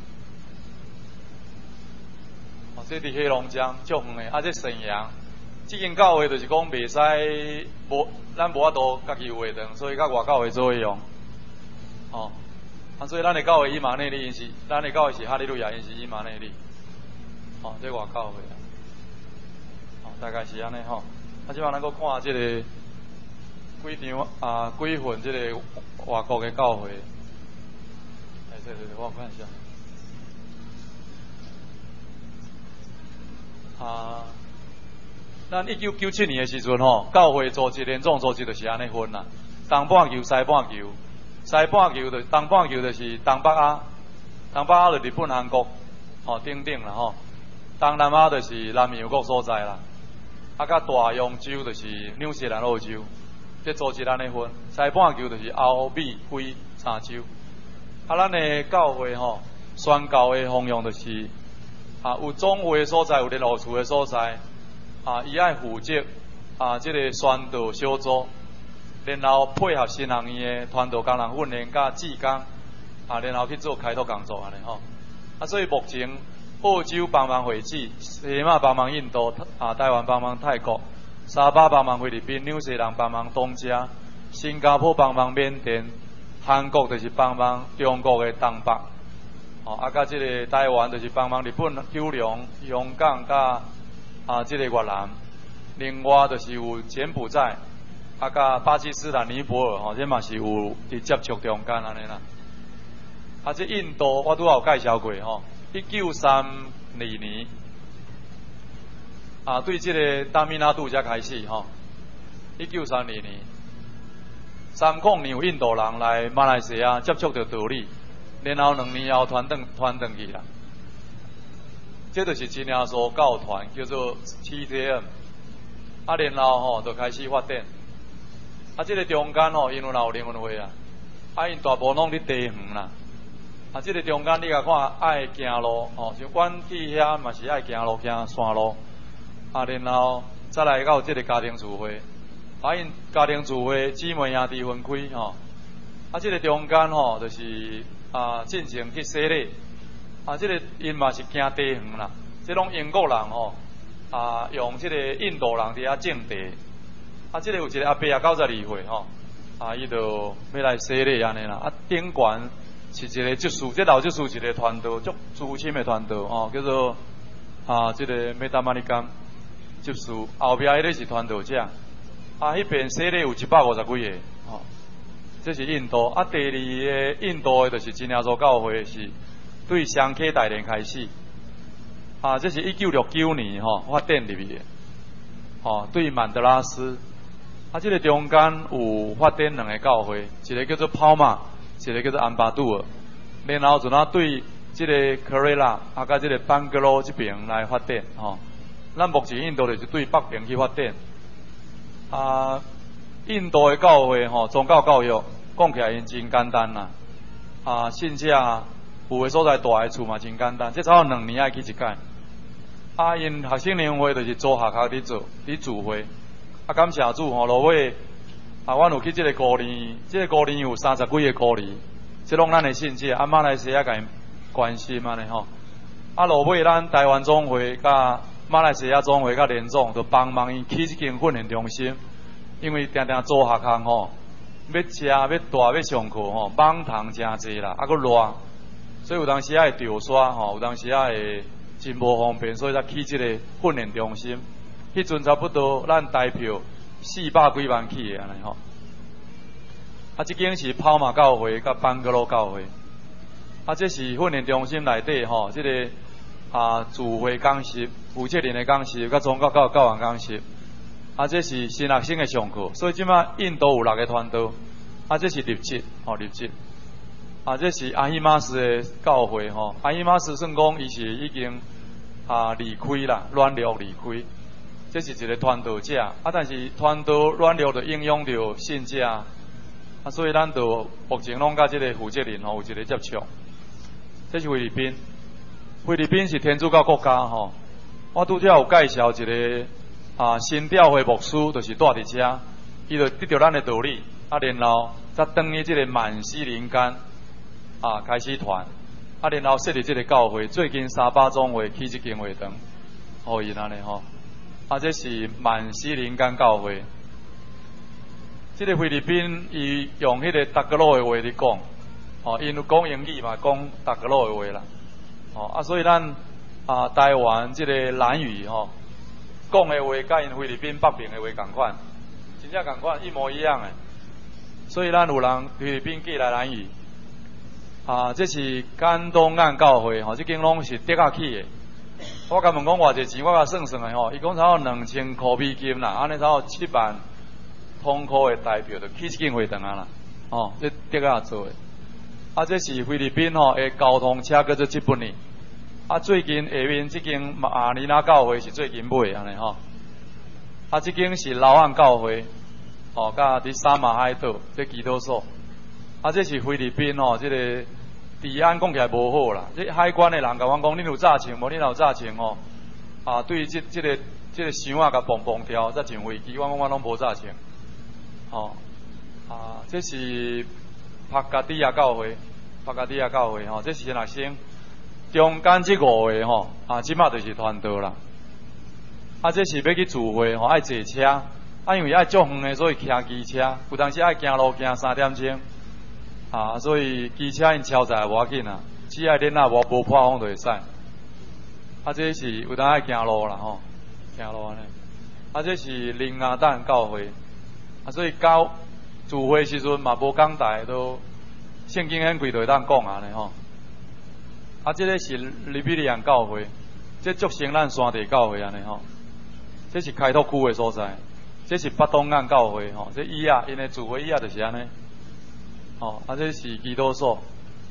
Speaker 4: 哦，这伫黑龙江足远的，啊，这沈阳，这间教会就是讲袂使无，咱无法度家己有会堂，所以甲外教会做用，哦，啊，所以咱的教会以马内利，因是咱的教会是哈利路亚，因是以马内利，哦，这外教会啊。大概是安尼吼，啊，即摆咱搁看即、这个几场啊几份即个外国的教会，哎，对对对，我看一下，啊，咱一九九七年的时阵吼，教会组织联总组织就是安尼分啦，东半球、西半球，西半球就东半球就是东北亚，东北亚就日本、韩国，吼、哦、等等啦吼，东南亚就是南美国所在啦。啊，甲大洋洲就是纽西兰、澳洲，这组织安尼分。西半球就是欧美非三洲。啊，咱的教会吼，宣教的方向就是啊，有总会的所在，有联络处的所在，啊，伊爱负责啊，这个宣导小组，然后配合新行业的传道工人训练甲志工，啊，然后去做开拓工作安尼吼。啊，所以目前。澳洲帮忙斐济，西马帮忙印度，啊，台湾帮忙泰国，沙巴帮忙菲律宾，纽西兰帮忙东加，新加坡帮忙缅甸，韩国就是帮忙中国的东北，哦，啊，甲即个台湾就是帮忙日本、九龙、香港甲啊，即、这个越南，另外就是有柬埔寨， 啊，甲巴基斯坦、尼泊尔吼，这嘛是有伫接触中间安尼啦。啊，这印度我拄有介绍过吼，一九三二年啊，对这个达米纳杜才开始吼，一九三二年，三零年有印度人来马来西亚接触到道理，然后两年后传转传转去啦。这就是真耶稣教团，叫做 T T M。啊，然后吼就开始发展。啊，这个中间吼，因为有灵魂会啊，啊，因大部拢伫地远啦。啊，这个中间你甲看爱行路吼，像阮去遐嘛是爱行路行山路。啊，然后再来到这个家庭聚会，啊，因家庭聚会姊妹兄弟分开吼。啊，这个中间吼就是啊进行去洗礼。啊，这个因嘛是行地远啦，这拢英国人吼。啊，用这个印度人伫遐种地，啊，这个有一个阿伯啊，九十二岁吼，啊，伊就要来洗礼安尼啦。啊，顶悬是一个执事，这老执事一个传道，足资深的传道哦，叫做啊，这个梅达马尼甘执事，后壁迄个是传道者。啊，迄边洗礼有一百五十几个，哦，这是印度。啊，第二个印度的就是真耶稣教会是对香客大连开始。啊，这是一九六九年吼、哦、发展入去的，哦，对曼德拉斯，啊，这个中间有发展两个教会，一个叫做跑马，一个叫做安巴杜尔，然后就那对这个科瑞拉啊，甲这个班格罗这边来发展，吼、哦，咱目前印度就是对北边去发展，啊，印度的教会吼、哦，宗教教育讲起来因真简单啦，啊，信者有的所在大个厝嘛真简单，这差不多两年爱去一届。啊，因学生年会就是做学校伫做，伫聚会。啊，感谢主吼，落尾啊，阮有去即个高年，即、这个高年有三十几个高年，即拢咱的信者，啊，马来西亚甲因关心安尼吼。啊，落尾咱台湾总会甲马来西亚总会甲联总，就帮忙因起一间训练中心，因为定定做学项吼，要食要大要上课吼，网堂真济啦，啊，佫热，所以有当时啊会掉刷吼，有当时啊会。真无方便，所以才起这个训练中心。迄阵差不多咱台票四百几万起的安尼吼。啊，这间是跑马教会甲班格罗教会。啊，这是训练中心内底吼，这个啊聚会讲习、负责人的讲习、甲宗教教教员讲习。啊，这是新学生的上课，所以即马印度有六个传道。啊，这是入籍，吼入籍。啊，这是阿希马斯的教会吼，阿希马斯算讲伊是已经啊离开啦，软弱离开。这是一个传道者，啊，但是传道软弱就影响到信者，啊，所以咱就目前拢甲这个负责人吼有一个接触。这是菲律宾，菲律宾是天主教国家吼。我拄则有介绍一个啊新调会牧师，就是住伫遮，伊就得到咱的道理，啊，然后再登去这个曼西林间。啊，开始团，啊，然后设立这个教会，最近三百总会起一间会堂，互因安尼吼。啊，这是曼西林间教会。这个菲律宾伊用迄个达格罗的话咧讲，哦，因有讲英语嘛，讲达格罗的话啦，哦，啊，所以咱啊台湾这个兰语吼，讲的话甲因菲律宾北边的话共款，真正共款，一模一样诶。所以咱有人菲律宾寄来兰语。啊，这是甘东岸教会吼，这间拢是跌下去的。我甲问讲偌济钱，我甲算算的吼，伊讲差不多两千块美金啦，安尼差不多七万通块的代表就起一间会堂啊啦，哦，这跌下做的。啊，这是菲律宾吼的交通车叫做吉布尼。啊，最近下面这间马尼拉教会是最近买安尼吼。啊，这间是老岸教会，哦，甲伫沙马海岛这基督所。啊，这是菲律宾吼，这个治安讲起来无好啦。这海关的人甲阮讲，恁有诈钱无？恁若有诈钱吼，啊，对这这个这个箱啊，甲蹦蹦跳，才上飞机。阮讲阮拢无诈钱。吼、哦，啊，这是帕加迪亚教会，帕加迪亚教会吼，这是新学生。中间这五个吼，啊，即马就是传道啦。啊，这是要去聚会吼，爱坐车，啊，因为爱足远的，所以骑机车，有当时爱行路行三点钟。啊，所以机车因超载无要紧啊，只要恁啊无无破风就会使。啊，这是有当爱行路啦吼，行路安尼。啊，这是灵亚蛋教会， 啊，所以到聚会时阵嘛无讲台，都圣经很贵就会当讲安尼吼。啊，这个是利比里安教会，这足成咱山地教会安尼吼，这是开拓区的所在，这是北东岸教会吼，这以啊因的聚会以啊就是安尼，吼，啊这是基督所，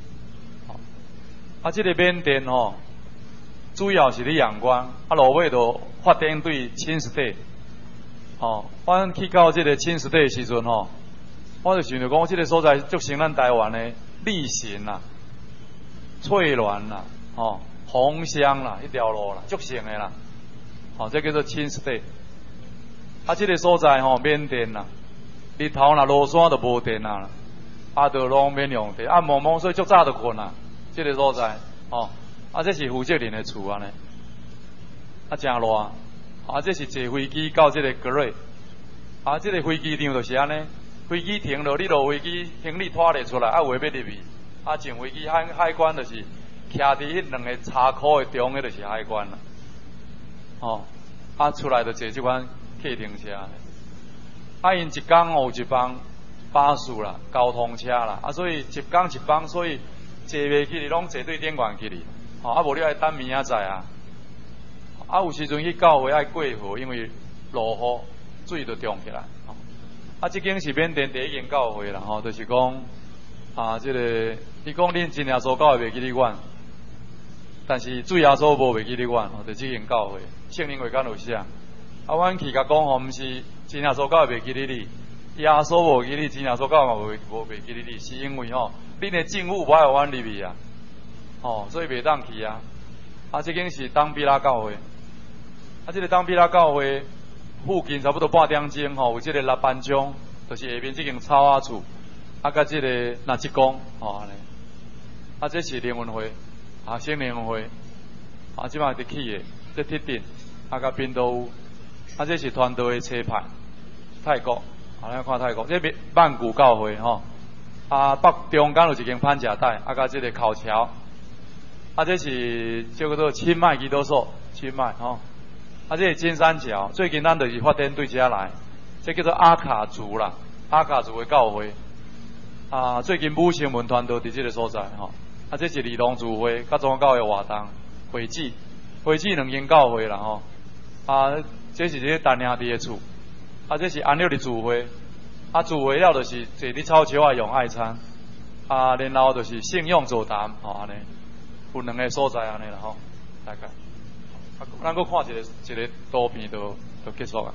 Speaker 4: 啊这个缅甸吼，主要是咧阳光，啊落尾就发展对青石地，吼，阮去到这个青石地的时阵吼，我就想着讲，这个所在足成咱台湾的立行啦。翠峦啦，哦，红香啦，一条路啦，足成的啦，哦，这叫做青石地。啊，这个所在吼，缅甸啦，日头若落山就无电啦，啊，就拢免用电，啊，蒙蒙所以足早就困啦。这个所在，哦，啊，这是负责人的厝安尼，啊，真热，啊，这是坐飞机到这个格瑞，啊，这个飞机场就是安尼，飞机停了，你落飞机行李拖咧出来，啊，话要入去。啊，上飞机海海关就是徛伫迄两个叉库的中，迄就是海关啦。哦，啊，出来就坐即款客停车。啊，因一工有一班巴士啦、交通车啦，啊，所以一工一班，所以坐袂起哩，拢坐对顶悬去哩。哦，啊，无你爱等明仔载啊。啊，有时阵去教会爱过河，因为落雨，水就涨起来。哦，啊，即间是缅甸第一间教会啦，吼，就是讲。啊，这个你讲恁真耶稣教会袂记你管，但是主耶稣无袂记你管，哦，就这间教会圣灵会敢有写。啊，阮去甲讲吼，毋是真耶稣教会袂记你哩，耶稣无记你，真耶稣教会无袂记你哩，是因为吼，恁的政府无爱互阮入去啊，哦，所以袂当去啊。啊，这间是当比拉教会，啊，这个当比拉教会附近差不多半点钟吼，有这个六班钟，就是下面这间草仔厝。啊，甲即个那职工，吼安尼，啊，这是灵运会，啊，新灵运会，啊，即摆伫起的，这铁顶，啊，甲冰岛，啊，这是团队的车牌，泰国，啊，咱看泰国，这曼谷教会，吼，啊，北中间有一间潘家带，啊，甲即个口桥，啊，这是叫做清迈基督所，清迈，吼，啊，这是金三角，最近咱就是发展对遮来，这叫做阿卡族啦，阿卡族的教会。啊，最近武新闻团都伫即个所在吼，啊，这是儿童聚会，甲中央教会活动会址，会址两间教会啦吼，啊，这是这陈兄弟的厝，啊，这是安六的聚会，啊，聚会了就是坐伫草桥啊用爱餐，啊，然后就是信用座谈吼安尼，有两个所在安尼啦吼，大概，啊，咱搁看一个一个图片就就结束啊，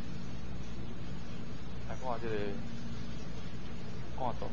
Speaker 4: 来看这个。看到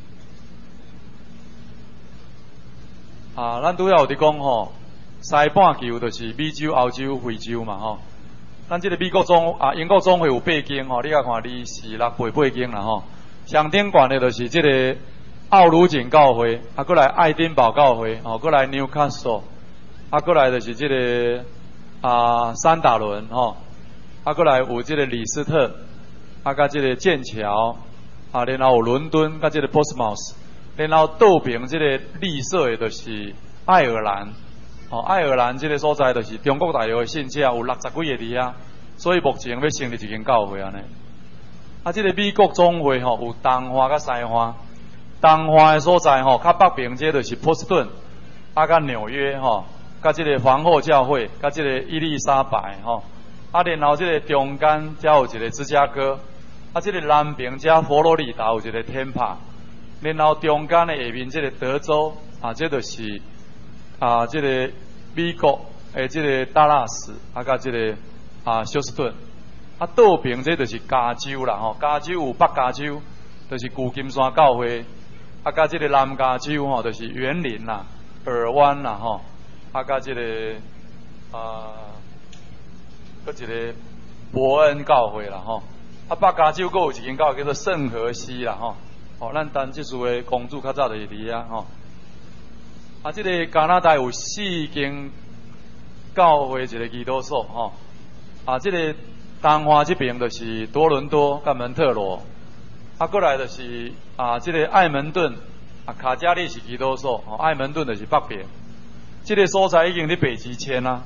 Speaker 4: 啊，咱拄要有伫讲吼，西半球就是美洲、欧洲、非洲嘛吼。咱即个美国总啊，英国总会有八间吼，你甲看二四六八八间啦吼。上顶悬的就是即个奥鲁井教会，啊，过来爱丁堡教会，哦，过来纽卡素，啊，过来就是即个啊三打伦吼，啊，过来有即个李斯特，啊，甲即个剑桥。啊，然后有伦敦，甲即个 Portsmouth， 然后倒边即个绿色的，就是爱尔兰。哦，爱尔兰即个所在，就是中国大陆的信者有六十几个伫遐，所以目前要成立一间教会安尼。啊，即个美国总会吼有东花甲西花，东花的所在吼，较北边即就是波士顿，啊，甲纽约吼，甲即个皇后教会，甲即个伊丽莎白吼，啊，然后即个中间才有一个芝加哥。啊，这个南边加佛罗里达有一个天帕，然后中间的下面这个德州啊，这就是啊，这个美国诶，这个达拉斯啊，甲这个啊休斯顿啊，倒边这就是加州啦吼，加州有北加州，就是旧金山教会，啊，甲这个南加州吼，就是园林啦、尔湾啦吼，啊，甲这个啊，搁一个伯恩教会啦吼。啊，北加州阁有一间教会叫做圣荷西啦吼，哦，咱单即厝的公主较早就是伫遐吼。啊，即、这个加拿大有四间教会，一个基督所吼。啊，即、这个东华这边就是多伦多甲门特罗，啊，过来就是啊，即、这个爱门顿啊，卡加利是基督所，哦，爱门顿就是北边。即、这个所在已经伫北极签啊，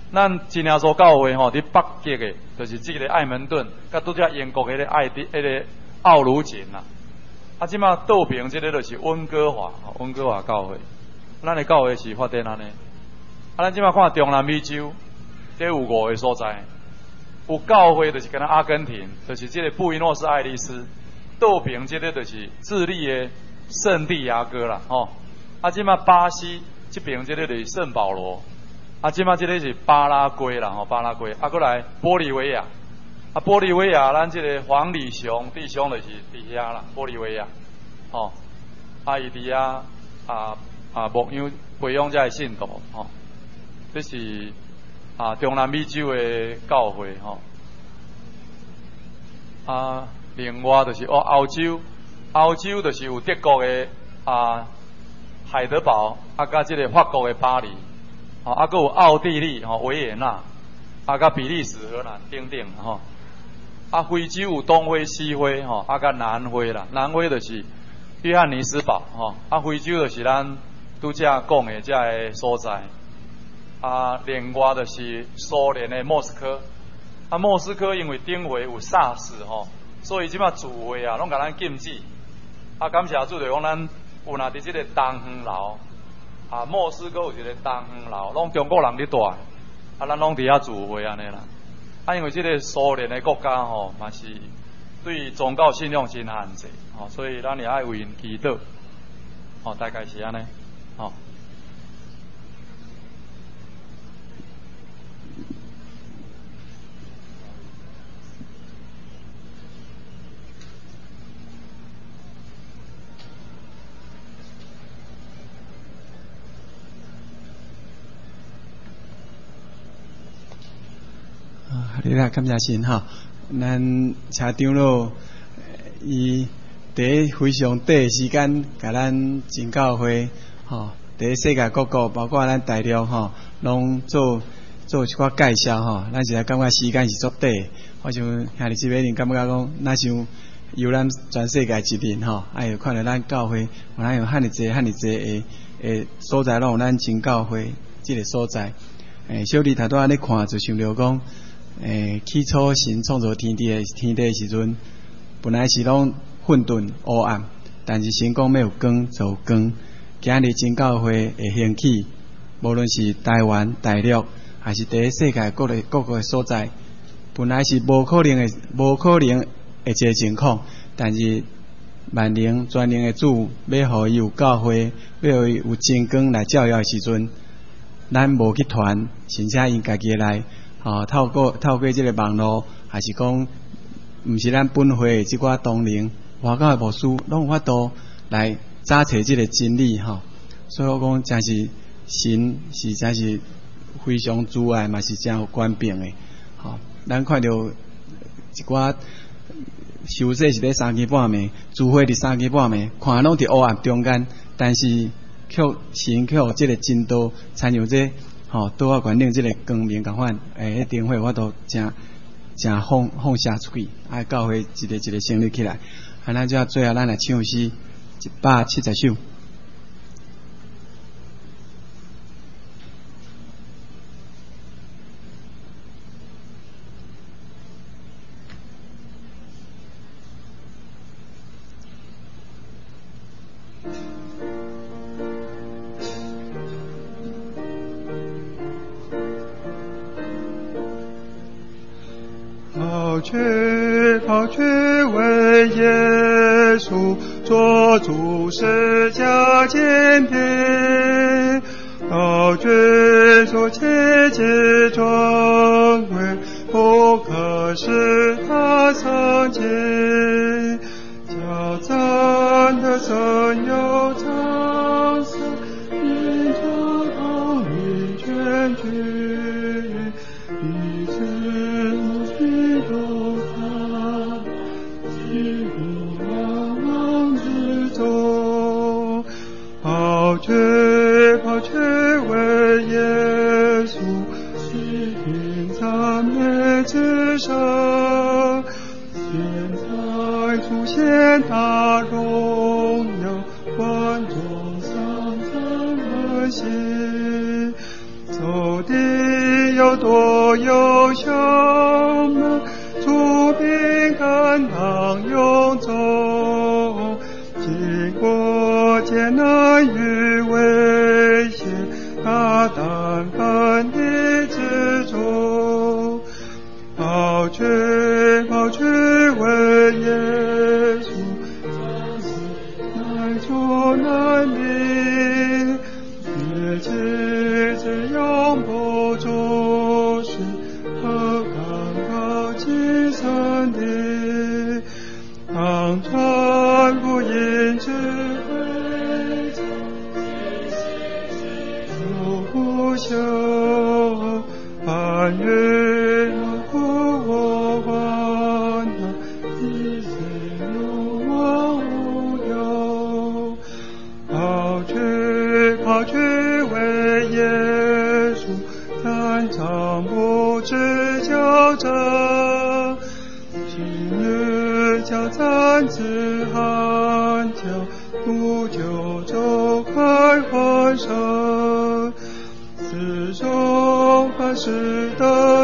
Speaker 4: 咱真耶稣教会吼，伫北极的，就是即个爱门顿，甲拄则英国迄个爱迪迄个奥卢井啦。啊，即马倒平即个就是温哥华，温哥华教会。咱的教会是发展安尼。啊，咱即马看中南美洲，这有五个所在，有教会就是跟咱阿根廷，就是即个布宜诺斯艾利斯，倒平即个就是智利的圣地亚哥啦，吼。啊，即马巴西这边即个就是圣保罗。啊，即马即个是巴拉圭啦，吼，巴拉圭。啊，过来玻利维亚。啊，玻利维亚，咱即个黄礼雄弟兄就是伫遐啦，玻利维亚，吼、哦，啊，伊伫遐啊啊牧养培养遮个信徒，吼、哦，这是啊中南美洲的教会，吼、哦，啊，另外就是哦欧洲，欧洲就是有德国的啊海德堡，啊，甲即个法国的巴黎，吼、哦，啊，佮有奥地利，吼、哦，维也纳，啊，甲比利时、荷兰等等，吼、哦。啊，非洲有东非、西非，吼，啊，甲南非啦，南非就是约翰尼斯堡，吼，啊，非洲就是咱拄则讲的遮个所在，啊，另外就是苏联的莫斯科，啊，莫斯科因为顶回有 SARS 吼，所以即摆聚会啊，拢甲咱禁止，啊，感谢主就讲咱有若伫即个东方楼，啊，莫斯科有一个东方楼，拢中国人伫住，啊，咱拢伫遐聚会安尼啦。啊，因为这个苏联的国家吼，嘛是对宗教信仰真限制，吼，所以咱也爱为因祈祷，吼，大概是安尼，吼。
Speaker 2: 你啦，感谢神哈，咱车长老伊第一非常短的时间，甲咱真教会吼，第一世界各国，包括咱大陆吼，拢做做一寡介绍吼，咱实在感觉时间是足短，好像兄弟姊妹恁感觉讲，那像游览全世界一年吼，哎有看到咱教会，原来有汉尼济汉尼济诶诶所在，拢有咱真教会即个所在。诶，小弟头拄仔咧看，就想着讲。诶，起初神创造天地的天地的时阵，本来是拢混沌黑暗，但是神讲要有光就有光。今日真教会会兴起，无论是台湾、大陆，还是第一世界各个各个所在，本来是无可能的、无可能的一个情况，但是万能全能的主要互伊有教会，要互伊有真光来照耀的时阵，咱无去传，甚至因家己来。哦，透过透过这个网络，还是讲，毋是咱本会即寡同龄外教的牧师，拢有法度来查找这个真理吼。所以我讲，真是神是真是非常主爱，嘛是真有官兵的。吼，咱看到一寡修士是咧三更半暝，聚会伫三更半暝，看拢伫黑暗中间，但是却神却有这个真道参与这。吼，拄啊决定即个光明共款，诶，迄灯火我都真真放放下出去，爱教会一个一个成立起来。啊，咱就最后咱来唱诗一百七十首。
Speaker 1: 跑去跑去为耶稣做主十架肩背，跑去做切切装备，不可使他丧尽，叫咱的神有长生，因着道理全据，以致跑去跑去为耶稣齐听赞美之声，现在出现他荣耀，观众上赞欢喜，走的有有多优秀吗？出兵赶趟勇走，经过艰难与危险，大胆奋力之中，跑去跑去为耶稣，难处难免，也只是永不注视和刚高起身的，当传福音之会场，如不朽，翻越苦我患难，一生有望无忧，跑去跑去为耶稣，战场不知交战，今日交战之寒角，不久周开欢声，四周凡事的